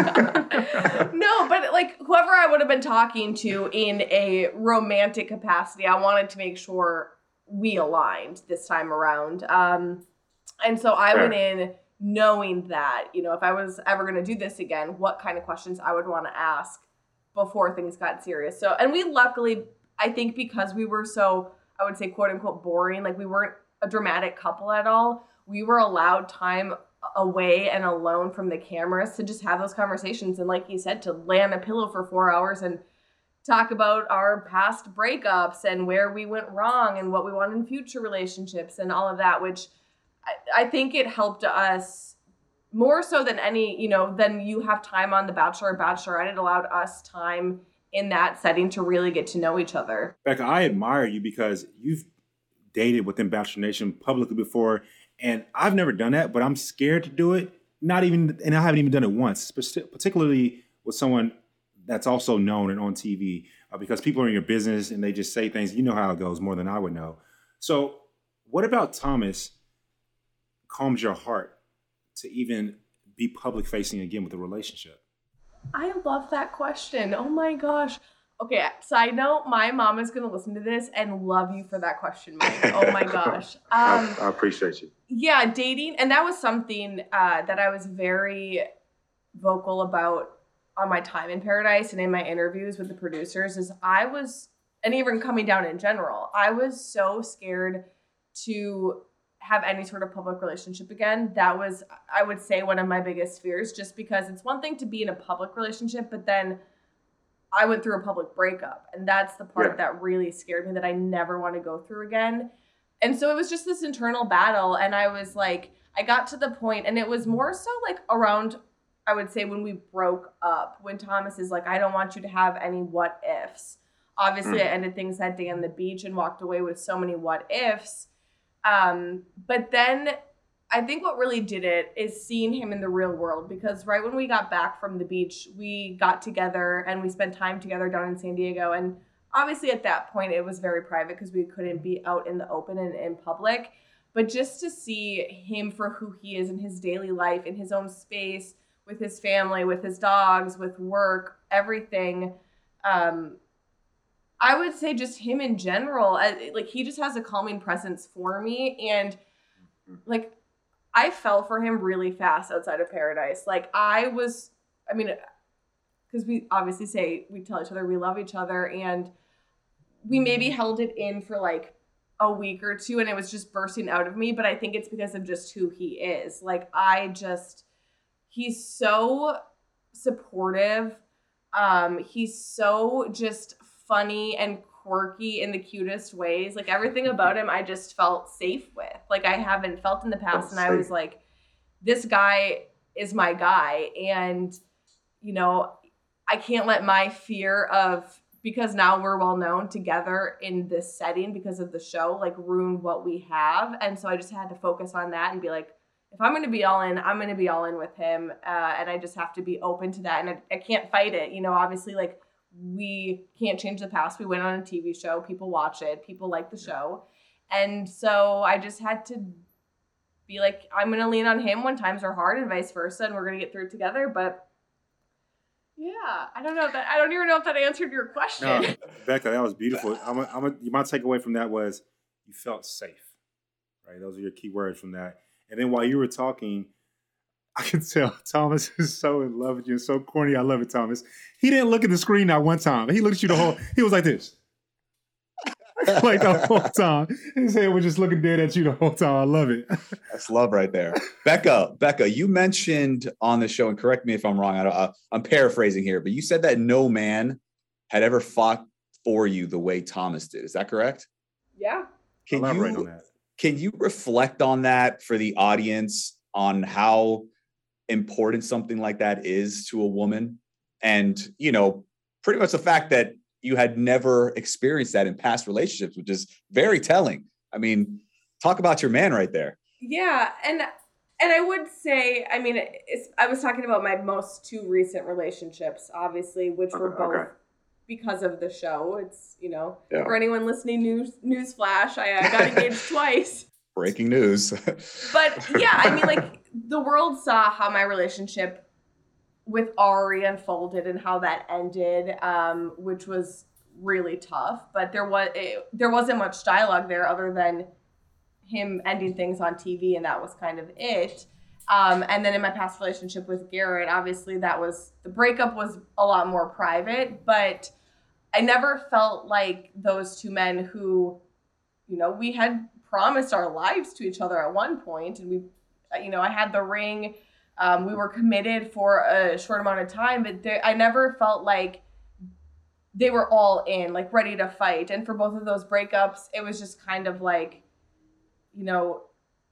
Oh no, but like whoever I would have been talking to in a romantic capacity, I wanted to make sure we aligned this time around. Um, and so I Fair. went in knowing that, you know, if I was ever going to do this again, what kind of questions I would want to ask before things got serious. So, and we luckily, I think because we were so, I would say, quote unquote, boring, like we weren't a dramatic couple at all. We were allowed time away and alone from the cameras to just have those conversations. And like you said, to lay on a pillow for four hours and talk about our past breakups and where we went wrong and what we want in future relationships and all of that, which I, I think it helped us more so than any, you know, than you have time on The Bachelor or Bachelorette. It allowed us time in that setting to really get to know each other. Becca, I admire you because you've dated within Bachelor Nation publicly before, and I've never done that, but I'm scared to do it. Not even, and I haven't even done it once, particularly with someone that's also known and on T V, uh, because people are in your business and they just say things. You know how it goes more than I would know. So what about Thomas calms your heart to even be public facing again with a relationship? I love that question. Oh my gosh. Okay, side note, my mom is going to listen to this and love you for that question, Mike. Oh my gosh. Um, I, I appreciate you. Yeah, dating. And that was something uh, that I was very vocal about on my time in Paradise and in my interviews with the producers is I was, and even coming down in general, I was so scared to have any sort of public relationship again. That was, I would say, one of my biggest fears, just because it's one thing to be in a public relationship, but then I went through a public breakup. And that's the part Yeah. that really scared me that I never want to go through again. And so it was just this internal battle. And I was like, I got to the point, and it was more so like around, I would say, when we broke up, when Thomas is like, I don't want you to have any what ifs. Obviously, Mm. I ended things that day on the beach and walked away with so many what ifs. Um, but then I think what really did it is seeing him in the real world, because right when we got back from the beach, we got together and we spent time together down in San Diego. And obviously at that point it was very private because we couldn't be out in the open and in public, but just to see him for who he is in his daily life, in his own space, with his family, with his dogs, with work, everything. Um, I would say just him in general, like he just has a calming presence for me. And like, I fell for him really fast outside of Paradise. Like I was, I mean, because we obviously say, we tell each other we love each other, and we maybe held it in for like a week or two and it was just bursting out of me. But I think it's because of just who he is. Like I just, he's so supportive. Um, he's so just funny and quirky in the cutest ways. Like everything about him, I just felt safe with. Like I haven't felt in the past. And I was like, this guy is my guy. And, you know, I can't let my fear of, because now we're well known together in this setting because of the show, like ruin what we have. And so I just had to focus on that and be like, if I'm going to be all in, I'm going to be all in with him. Uh, and I just have to be open to that. And I, I can't fight it. You know, obviously, like, we can't change the past. We went on a T V show. People watch it. People like the show. And so I just had to be like, I'm going to lean on him when times are hard and vice versa. And we're going to get through it together. But yeah, I don't know that. I don't even know if that answered your question. No, Becca, that was beautiful. I'm a, I'm a, my takeaway from that was you felt safe, right? Those are your key words from that. And then while you were talking, I could tell Thomas is so in love with you and so corny. I love it, Thomas. He didn't look at the screen that one time. He looked at you the whole, he was like this. Like the whole time. His head was just looking dead at you the whole time. I love it. That's love right there. Becca, Becca, you mentioned on the show, and correct me if I'm wrong, I don't, uh, I'm paraphrasing here, but you said that no man had ever fought for you the way Thomas did. Is that correct? Yeah. Can Elaborate you, on that. Can you reflect on that for the audience on how important something like that is to a woman? And, you know, pretty much the fact that you had never experienced that in past relationships, which is very telling. I mean, talk about your man right there. Yeah, and and I would say, I mean, it's, I was talking about my most two recent relationships, obviously, which were both Okay. because of the show. It's, you know, Yeah. for anyone listening, news news flash, I, I got engaged twice. Breaking news. But yeah, I mean, like, the world saw how my relationship with Ari unfolded and how that ended, um, which was really tough. But there was it, there wasn't much dialogue there other than him ending things on T V, and that was kind of it. Um, and then in my past relationship with Garrett, obviously that was, the breakup was a lot more private, but I never felt like those two men who, you know, we had promised our lives to each other at one point, and we, you know, I had the ring, um, we were committed for a short amount of time, but there, I never felt like they were all in, like ready to fight. And for both of those breakups, it was just kind of like, you know,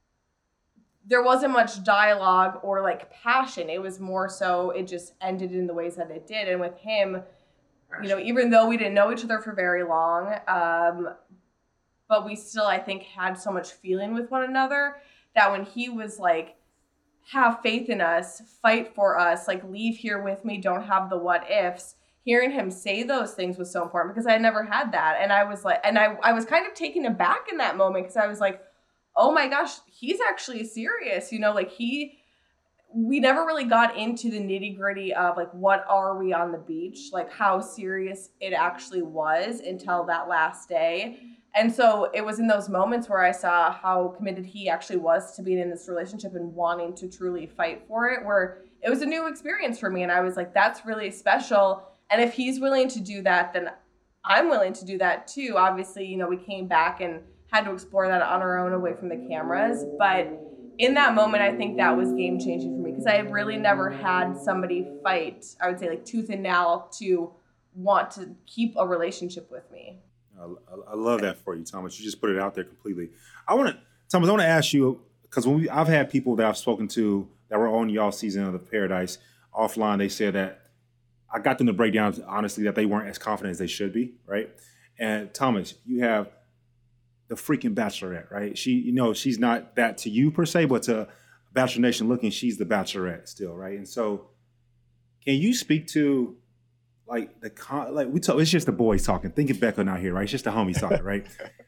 there wasn't much dialogue or like passion. It was more so it just ended in the ways that it did. And with him, you know, even though we didn't know each other for very long, um, but we still, I think, had so much feeling with one another that when he was like, have faith in us, fight for us, like leave here with me, don't have the what ifs. Hearing him say those things was so important because I never had that. And I was like, and I, I was kind of taken aback in that moment because I was like, oh my gosh, he's actually serious. You know, like he, we never really got into the nitty gritty of like, what are we on the beach? Like how serious it actually was until that last day. And so it was in those moments where I saw how committed he actually was to being in this relationship and wanting to truly fight for it, where it was a new experience for me. And I was like, that's really special. And if he's willing to do that, then I'm willing to do that too. Obviously, you know, we came back and had to explore that on our own away from the cameras. But in that moment, I think that was game changing for me because I really never had somebody fight, I would say like tooth and nail to want to keep a relationship with me. I, I love that for you, Thomas. You just put it out there completely. I want to, Thomas, I want to ask you, because when we, I've had people that I've spoken to that were on y'all season of the Paradise offline, they said that I got them to break down, honestly, that they weren't as confident as they should be, right? And Thomas, you have the freaking Bachelorette, right? She, you know, she's not that to you per se, but to Bachelor Nation looking, she's the Bachelorette still, right? And so, can you speak to like the con- like we talk? It's just the boys talking. Think of Becca not here, right? It's just the homies talking, right?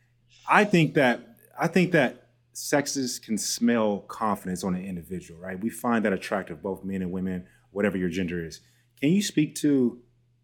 I think that I think that sexes can smell confidence on an individual, right? We find that attractive, both men and women, whatever your gender is. Can you speak to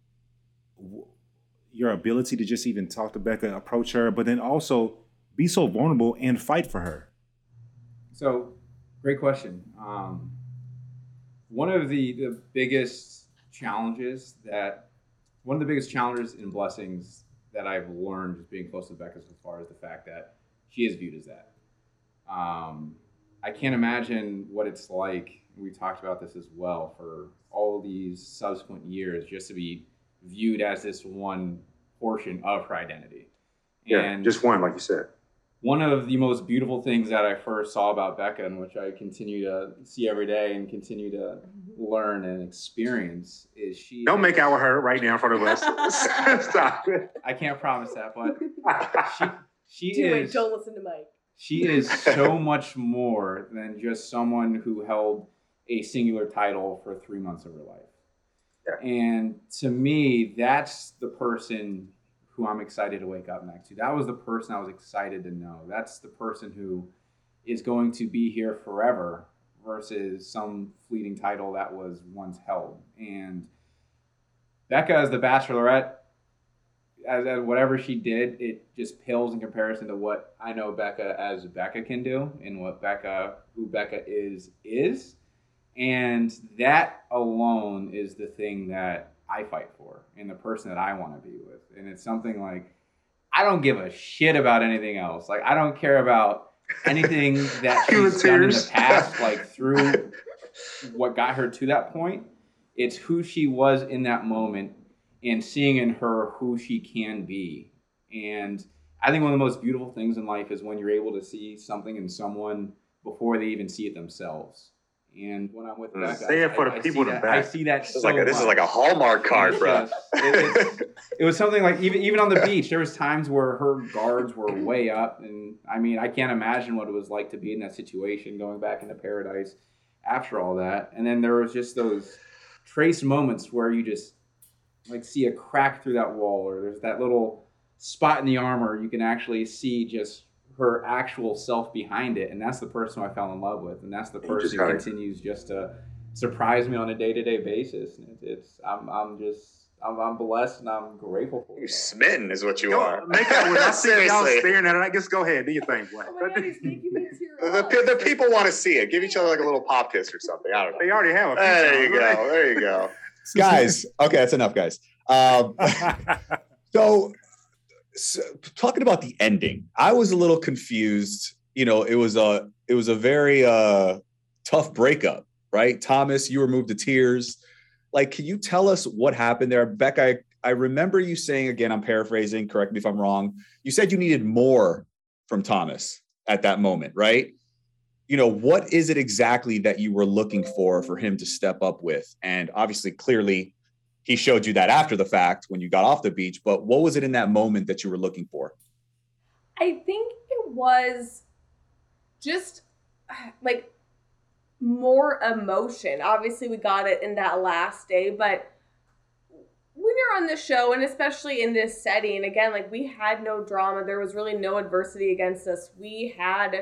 your ability to just even talk to Becca, approach her, but then also be so vulnerable and fight for her? So, great question. Um, one of the, the biggest challenges that, one of the biggest challenges and blessings that I've learned just being close to Becca so far is the fact that she is viewed as that. Um, I can't imagine what it's like, we talked about this as well, for all these subsequent years just to be viewed as this one portion of her identity. Yeah, and just one, like you said. One of the most beautiful things that I first saw about Becca, and which I continue to see every day and continue to learn and experience, is she... Don't make out with her right now in front of us. Stop it. I can't promise that, but she, she Do is... it, don't listen to Mike. She is so much more than just someone who held a singular title for three months of her life. Yeah. And to me, that's the person who I'm excited to wake up next to. That was the person I was excited to know. That's the person who is going to be here forever versus some fleeting title that was once held. And Becca as the Bachelorette, as, as whatever she did, it just pales in comparison to what I know Becca as Becca can do and what Becca, who Becca is, is. And that alone is the thing that I fight for and the person that I want to be with. And it's something like, I don't give a shit about anything else. Like, I don't care about anything that she's done in the past, like through what got her to that point. It's who she was in that moment and seeing in her who she can be. And I think one of the most beautiful things in life is when you're able to see something in someone before they even see it themselves. And when I'm with Mm. Becca, Say it for I, the I people see in the that, I back. see that This so is like a, this is much. like a Hallmark card, It's bro. just- it, it's, it was something like even even on the beach, there was times where her guards were way up, and I mean, I can't imagine what it was like to be in that situation, going back into paradise after all that. And then there was just those trace moments where you just like see a crack through that wall, or there's that little spot in the armor you can actually see just her actual self behind it, and that's the person I fell in love with, and that's the You person just who gotta- continues just to surprise me on a day-to-day basis. And it's, it's I'm I'm just I'm, I'm blessed and I'm grateful for You're it. smitten, is what you Yo, are. make up when I see y'all Seriously. staring at it. I guess go ahead, do your thing, boy. Oh my God, he's making me tear The, up. the people want to see it. Give each other like a little pop kiss or something. I don't know. They already have a few There you times, go. right? There you go. Guys, okay, that's enough, guys. Um, so, so, talking about the ending, I was a little confused. You know, it was a it was a very uh, tough breakup, right? Thomas, you were moved to tears. Like, can you tell us what happened there? Beck, I, I remember you saying, again, I'm paraphrasing, correct me if I'm wrong. You said you needed more from Thomas at that moment, right? You know, what is it exactly that you were looking for for him to step up with? And obviously, clearly, he showed you that after the fact when you got off the beach. But what was it in that moment that you were looking for? I think it was just like more emotion. Obviously, we got it in that last day, but when you're on the show, and especially in this setting, again, like we had no drama. There was really no adversity against us. We had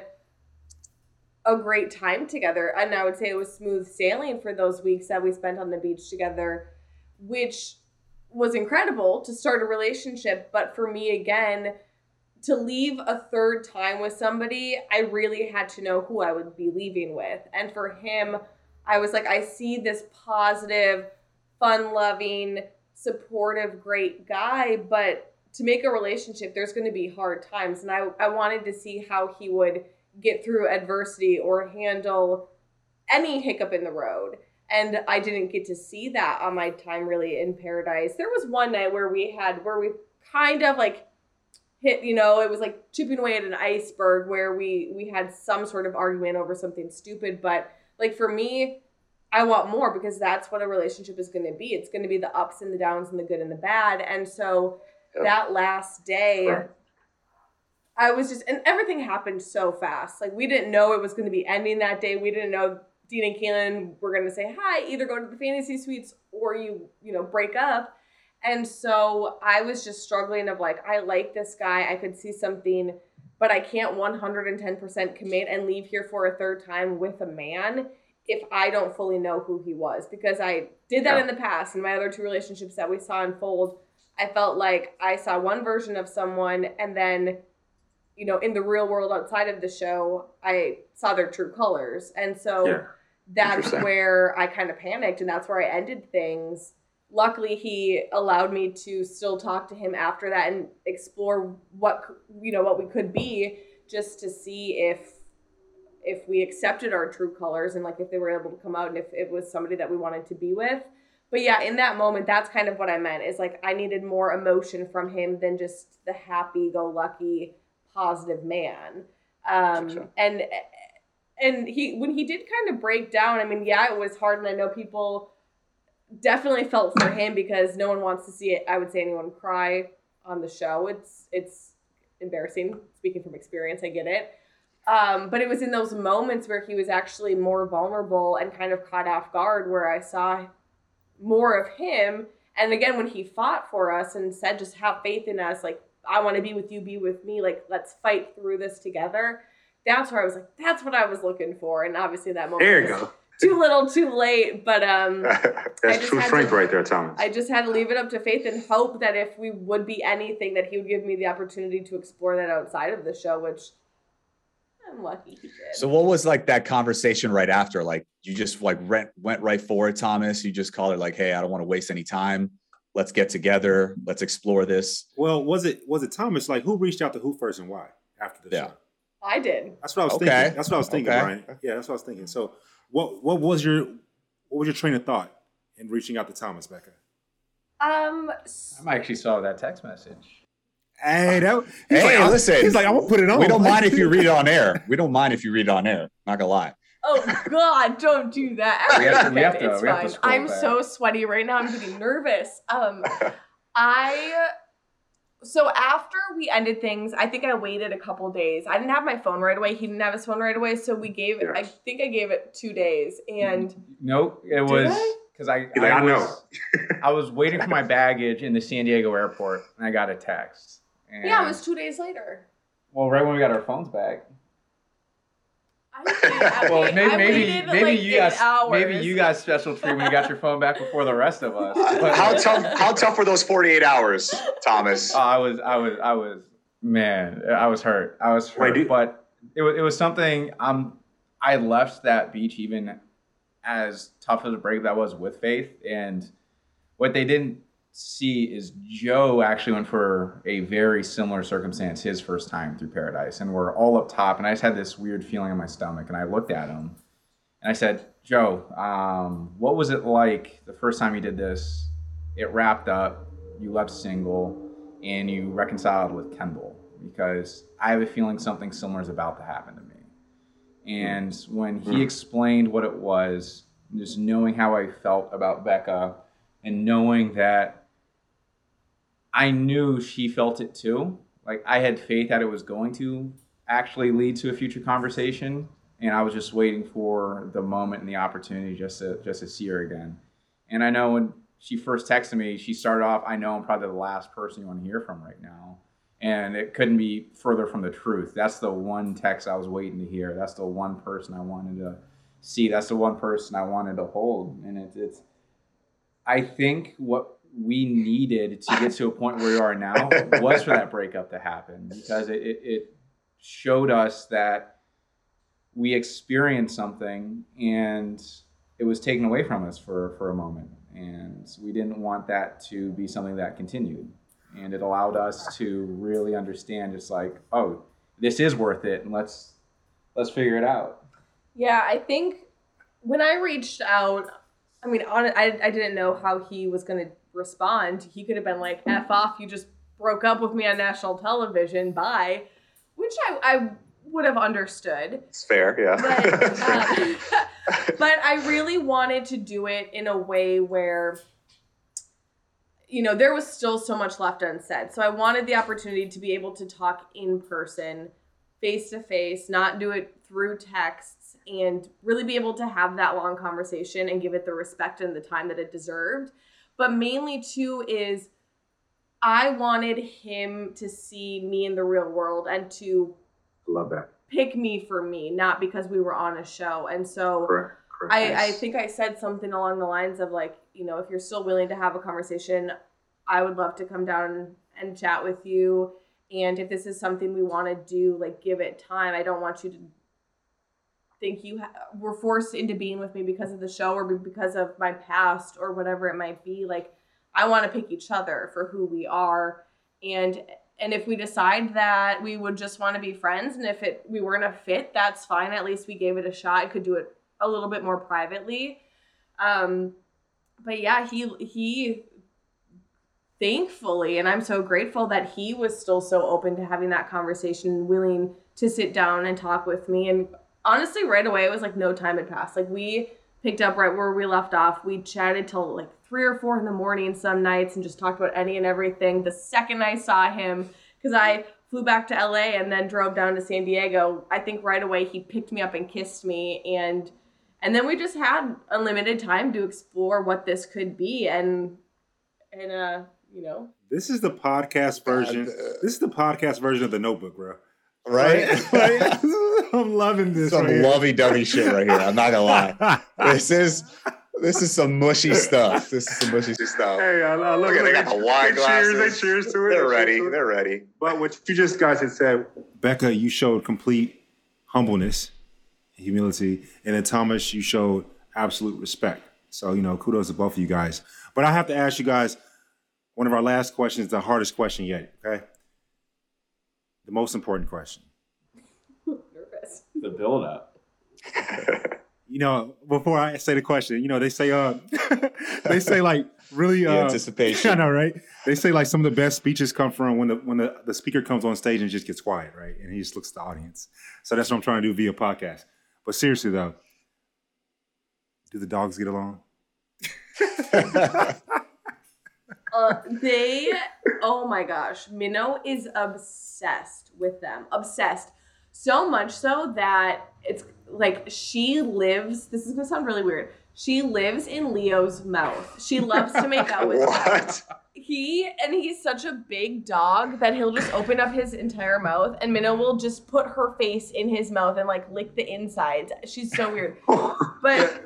a great time together. And I would say it was smooth sailing for those weeks that we spent on the beach together, which was incredible to start a relationship. But for me, again, to leave a third time with somebody, I really had to know who I would be leaving with. And for him, I was like, I see this positive, fun-loving, supportive, great guy, but to make a relationship, there's going to be hard times. And I, I wanted to see how he would get through adversity or handle any hiccup in the road. And I didn't get to see that on my time really in paradise. There was one night where we had, where we kind of like hit, you know, it was like chipping away at an iceberg where we, we had some sort of argument over something stupid. But like for me, I want more because that's what a relationship is going to be. It's going to be the ups and the downs and the good and the bad. And so Yep. that last day, Sure. I was just, and everything happened so fast. Like we didn't know it was going to be ending that day. We didn't know Dean and Kaylin were going to say hi, either go to the fantasy suites or you, you know, break up. And so I was just struggling of like, I like this guy. I could see something, but I can't one hundred ten percent commit and leave here for a third time with a man if I don't fully know who he was. Because I did that Yeah. in the past in my other two relationships that we saw unfold. I felt like I saw one version of someone and then, you know, in the real world outside of the show, I saw their true colors. And so Yeah. that's Interesting. where I kind of panicked and that's where I ended things. Luckily, he allowed me to still talk to him after that and explore what, you know, what we could be, just to see if if we accepted our true colors and like if they were able to come out and if it was somebody that we wanted to be with. But yeah, in that moment, that's kind of what I meant, is like I needed more emotion from him than just the happy-go-lucky, positive man. Um, Gotcha. and and he when he did kind of break down, I mean, yeah, it was hard, and I know people definitely felt for him because no one wants to see it. I would say anyone cry on the show. It's it's embarrassing. Speaking from experience, I get it. Um, but it was in those moments where he was actually more vulnerable and kind of caught off guard, where I saw more of him. And again, when he fought for us and said, just have faith in us, like, I want to be with you, be with me, like, let's fight through this together. That's where I was like, that's what I was looking for. And obviously that moment There you was go. too little, too late. But um, I That's just true had strength to- right there, Thomas. I just had to leave it up to faith and hope that if we would be anything, that he would give me the opportunity to explore that outside of the show, which I'm lucky he did. So what was like that conversation right after? Like you just like went, went right for it, Thomas? You just called it like, hey, I don't want to waste any time. Let's get together. Let's explore this. Well, was it was it Thomas? Like who reached out to who first and why after the Yeah. show? I did. That's what I was Okay. thinking. That's what I was thinking, Okay. Brian. Yeah, that's what I was thinking. So what what was your what was your train of thought in reaching out to Thomas, Becca? Um, I actually saw that text message. Hey, that, he's Hey, like, listen. He's like, I'm gonna put it on. We don't mind if you read it on air. We don't mind if you read it on air. Not gonna lie. Oh God, don't do that. We have to- we have to- It's we have to fine. scroll I'm back. so sweaty right now. I'm getting nervous. Um, I so after we ended things, I think I waited a couple days. I didn't have my phone right away. He didn't have his phone right away, so we gave. Yes. I think I gave it two days, and Nope, it was I? because I, He's like, I I was I was waiting for my baggage in the San Diego airport, and I got a text. And, yeah, it was two days later. well, right when we got our phones back. I waited, I Well, wait- maybe I maybe waited, maybe like, you eight got hours. maybe you got special treatment when you got your phone back before the rest of us. But, How tough? How tough were those forty-eight hours, Thomas? Oh, I was, I was, I was, man, I was hurt. I was hurt, Wait, do- but it was, it was something. Um, I left that beach even as tough as a break that was with Faith, and what they didn't see is Joe actually went for a very similar circumstance his first time through Paradise, and we're all up top, and I just had this weird feeling in my stomach, and I looked at him, and I said, Joe, um, what was it like the first time you did this? It wrapped up, you left single, and you reconciled with Kendall, because I have a feeling something similar is about to happen to me. And when he explained what it was, just knowing how I felt about Becca, and knowing that I knew she felt it too, like I had faith that it was going to actually lead to a future conversation, and I was just waiting for the moment and the opportunity just to just to see her again. And I know when she first texted me, she started off, I know I'm probably the last person you want to hear from right now. And it couldn't be further from the truth. That's the one text I was waiting to hear. That's the one person I wanted to see. That's the one person I wanted to hold. And it, it's, I think what we needed to get to a point where we are now was for that breakup to happen, because it, it, it showed us that we experienced something and it was taken away from us for, for a moment. And we didn't want that to be something that continued. And it allowed us to really understand, it's like, oh, this is worth it, and let's let's figure it out. Yeah, I think when I reached out, I mean, on, I, I didn't know how he was going to respond. He could have been like, F off, you just broke up with me on national television, bye, which I, I would have understood. It's fair, yeah. But, um, but I really wanted to do it in a way where, you know, there was still so much left unsaid. So I wanted the opportunity to be able to talk in person, face to face, not do it through texts, and really be able to have that long conversation and give it the respect and the time that it deserved. But mainly too is I wanted him to see me in the real world and to Love that. pick me for me, not because we were on a show. And so Correct. Correct. I, I think I said something along the lines of like, you know, if you're still willing to have a conversation, I would love to come down and chat with you. And if this is something we want to do, like, give it time. I don't want you to think you ha- were forced into being with me because of the show or because of my past or whatever it might be. Like, I want to pick each other for who we are. And and if we decide that we would just want to be friends, and if it we weren't a fit, that's fine. At least we gave it a shot. I could do it a little bit more privately. Um, but yeah, he he thankfully, and I'm so grateful that he was still so open to having that conversation, willing to sit down and talk with me. And honestly, right away, it was like no time had passed. Like, we picked up right where we left off. We chatted till like three or four in the morning some nights and just talked about any and everything. The second I saw him, because I flew back to L A and then drove down to San Diego, I think right away he picked me up and kissed me. And and then we just had unlimited time to explore what this could be. And, and uh, you know. This is the podcast version. This is the podcast version of The Notebook, bro. Right? Like, I'm loving this. Some right here. lovey-dovey shit right here. I'm not gonna lie. This is this is some mushy stuff. This is some mushy stuff. Hey, I, I look Look at they got the wine they cheers, glasses. they cheers to it. They're they ready. cheers to it. They're ready. But what you just guys had said, Becca, you showed complete humbleness, humility, and then Thomas, you showed absolute respect. So, you know, kudos to both of you guys. But I have to ask you guys one of our last questions, the hardest question yet, okay? The most important question. Nervous. The build up. You know, before I say the question, you know, they say, uh, they say like really, The uh, anticipation. I know, right? They say like some of the best speeches come from when the when the, the speaker comes on stage and just gets quiet, right? And he just looks at the audience. So that's what I'm trying to do via podcast. But seriously though, Do the dogs get along? uh, they, oh my gosh, Minnow is obsessed with them. Obsessed. So much so that it's like she lives, this is going to sound really weird. She lives in Leo's mouth. She loves to make out with What? him. He, and he's such a big dog that he'll just open up his entire mouth and Minnow will just put her face in his mouth and like lick the insides. She's so weird. But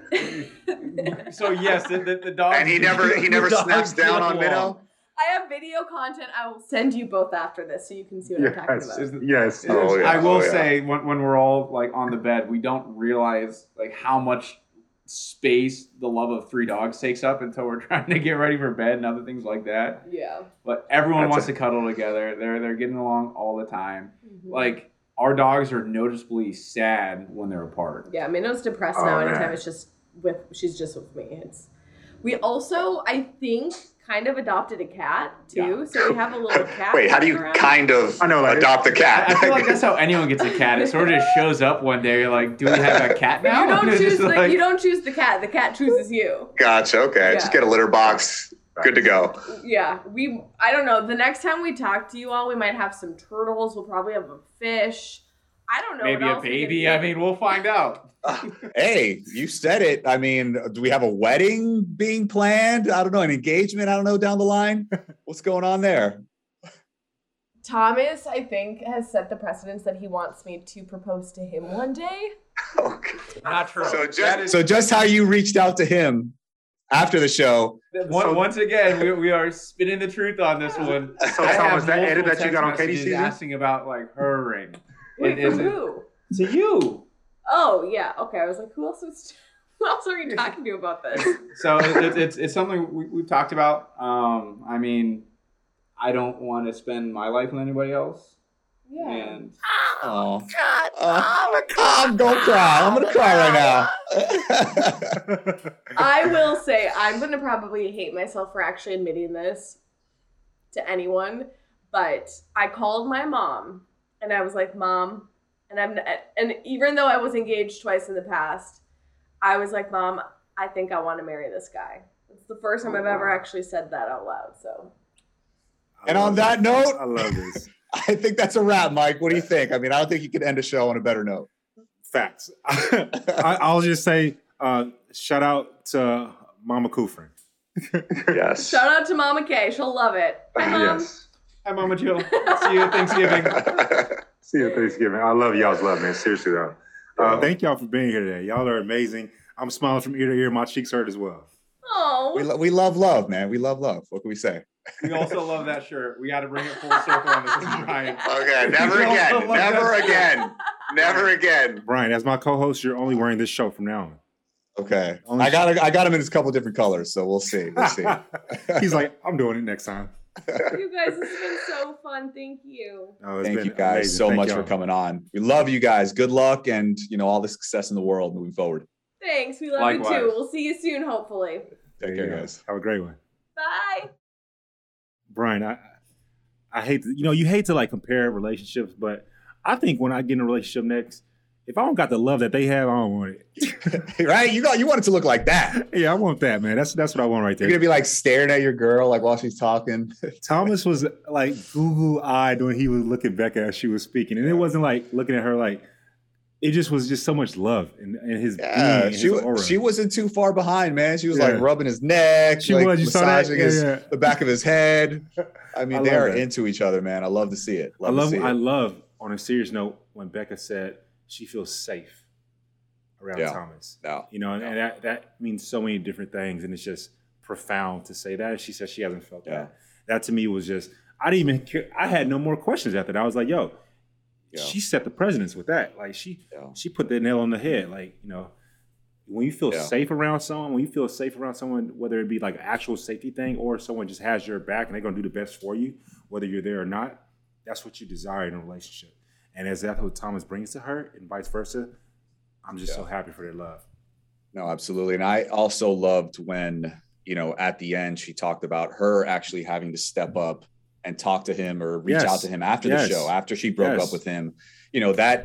So yes, the, the, the dog. And he never he never snaps down on Minnow. I have video content. I will send you both after this so you can see what I'm talking Yes. about. Yes. Oh, yeah. I will Oh, yeah. say when, when we're all like on the bed, we don't realize like how much space the love of three dogs takes up until we're trying to get ready for bed and other things like that. Yeah. But everyone That's wants a- to cuddle together. They're they're getting along all the time. Mhm. Like our dogs are noticeably sad when they're apart. Yeah, Minnow's depressed Oh, now. man. Anytime it's just with, she's just with me. It's. We also, I think, kind of adopted a cat too. Yeah. So we have a little cat. Wait, how do you around. kind of I know, like- adopt a I, cat? I feel like that's how anyone gets a cat. It sort of just shows up one day. You're like, do we have a cat But now? you don't It's choose just the like- you don't choose the cat. The cat chooses you. Gotcha. Okay, Yeah. just get a litter box. Good to go. Yeah, we. I don't know. The next time we talk to you all, we might have some turtles. We'll probably have a fish. I don't know. Maybe what a else we baby. can I do. mean, we'll find out. Hey, you said it. I mean, do we have a wedding being planned? I don't know, an engagement. I don't know down the line. What's going on there? Thomas, I think, has set the precedence that he wants me to propose to him one day. Okay. Not true. So That just, is- So just how you reached out to him after the show. Once, So- once again, we, we are spinning the truth on this one. So, I Tom, have was that edit multiple that you got on text Katie's messages season? asking about like her ring. Wait, It- from it's- who? To you. Oh yeah, okay. I was like, who else was? Who else are you talking to about this? So it, it, it's it's something we, we've talked about. Um, I mean, I don't want to spend my life with anybody else. Yeah. And Oh, God. I'm going to cry. I'm going to cry right now. I will say I'm gonna probably hate myself for actually admitting this to anyone, but I called my mom and I was like, "Mom," and I'm and even though I was engaged twice in the past, I was like, "Mom, I think I want to marry this guy." It's the first time I've ever actually said that out loud. So And on that note, I love this. I think that's a wrap, Mike. What do you think? I mean, I don't think you could end a show on a better note. Facts. I, I'll just say, uh, shout out to Mama Kufrin. yes. shout out to Mama Kay. She'll love it. Hi, Mom. Yes. hi, Mama Jill. See you at Thanksgiving. See you at Thanksgiving. I love y'all's love, man. Seriously, though. Uh, Thank y'all for being here today. Y'all are amazing. I'm smiling from ear to ear. My cheeks hurt as well. Oh, We, lo- we love love, man. We love love. What can we say? We also love that shirt. We got to bring it full circle on this, Brian. Okay, never We also again. love Never that shirt. again. Never again. Brian, as my co-host, you're only wearing this show from now on. Okay. Only- I got I got him in a couple different colors, so we'll see. We'll see. He's like, I'm doing it next time. you guys, this has been so fun. Thank you. Oh, it's Thank been you guys amazing. so Thank much y'all. for coming on. We love you guys. Good luck and you know all the success in the world moving forward. Thanks. We love Likewise. you too. We'll see you soon, hopefully. There Take you care, go. guys. Have a great one. Bye. Brian, I I hate to, you know, you hate to like compare relationships, but I think when I get in a relationship next, if I don't got the love that they have, I don't want it. Right? You got you want it to look like that. Yeah, I want that, man. That's that's what I want right You're there. gonna be like staring at your girl like while she's talking. Thomas was like Google eyed when he was looking back at as she was speaking, and it wasn't like looking at her like it just was just so much love in, in his Yeah, being, she his wa- aura. she wasn't too far behind, man. She was Yeah. like rubbing his neck, She like was. You saw that? massaging Yeah, his, yeah. the back of his head. I mean, I they love are that. into each other, man. I love to see it. I Love, love. to see I it. love. On a serious note, when Becca said she feels safe around Yeah. Thomas. No. You know, and, and that that means so many different things, and it's just profound to say that. She said she hasn't felt Yeah. that. That to me was just. I didn't even. Care. I had no more questions after that. I was like, yo. Yeah. She set the precedence with that. Like she, Yeah. she put the nail on the head. Like you know, when you feel Yeah. safe around someone, when you feel safe around someone, whether it be like an actual safety thing or someone just has your back and they're gonna do the best for you, whether you're there or not, that's what you desire in a relationship. And as that's what Thomas brings to her, and vice versa, I'm just so Yeah. happy for their love. No, absolutely. And I also loved when, you know, at the end, she talked about her actually having to step up and talk to him or reach Yes. out to him after Yes. the show, after she broke Yes. up with him. You know, that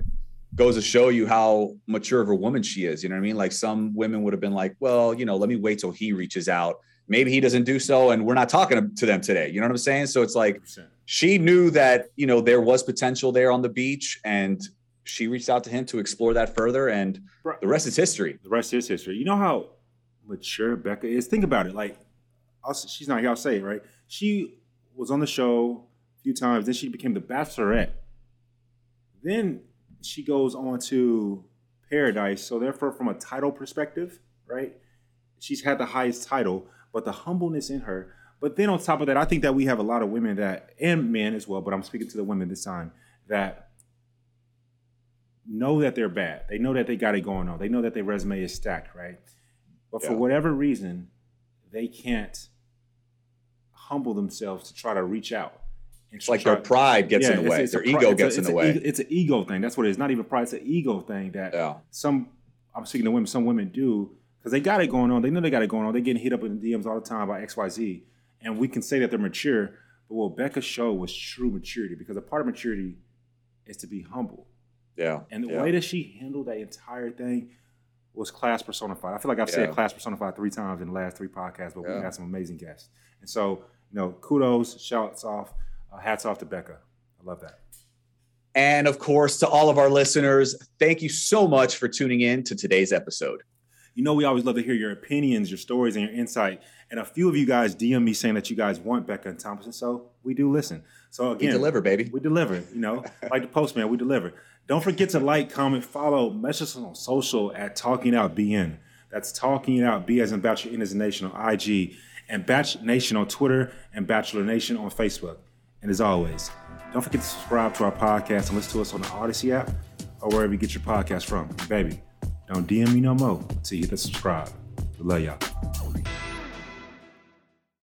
goes to show you how mature of a woman she is. You know what I mean? Like some women would have been like, well, you know, let me wait till he reaches out. Maybe he doesn't do so, and we're not talking to them today. You know what I'm saying? So it's like one hundred percent. She knew that, you know, there was potential there on the beach, and she reached out to him to explore that further, and the rest is history. The rest is history. You know how mature Becca is? Think about it. Like, I'll, she's not here, I'll say it, right? She was on the show a few times. Then she became the Bachelorette. Then she goes on to Paradise. So therefore, from a title perspective, right, she's had the highest title, but the humbleness in her. But then on top of that, I think that we have a lot of women that, and men as well, but I'm speaking to the women this time, that know that they're bad. They know that they got it going on. They know that their resume is stacked, right? But for yeah. whatever reason, they can't humble themselves to try to reach out. It's like their pride gets yeah, in the way. It's, it's their ego gets a, in the way. E- it's an ego thing. That's what it is. Not even pride. It's an ego thing that yeah. some, I'm speaking to women, some women do because they got it going on. They know they got it going on. They're getting hit up in the D Ms all the time by X Y Z. And we can say that they're mature. But what Becca showed was true maturity, because a part of maturity is to be humble. Yeah. And the yeah. way that she handled that entire thing was class personified. I feel like I've yeah. said class personified three times in the last three podcasts, but yeah. we had some amazing guests. And so, you know, kudos, shouts off, uh, hats off to Becca. I love that. And of course, to all of our listeners, thank you so much for tuning in to today's episode. You know, we always love to hear your opinions, your stories, and your insight. And a few of you guys D M me saying that you guys want Becca and Thomas, and so we do listen. So again, we deliver, baby. We deliver. You know, like the postman, we deliver. Don't forget to like, comment, follow, message us on social at Talking Out B N. That's Talking Out B as in Bachelor N as in Nation on I G, and Batch Nation on Twitter, and Bachelor Nation on Facebook. And as always, don't forget to subscribe to our podcast and listen to us on the Odyssey app or wherever you get your podcast from. And baby, don't D M me no more until you hit the subscribe. We love y'all.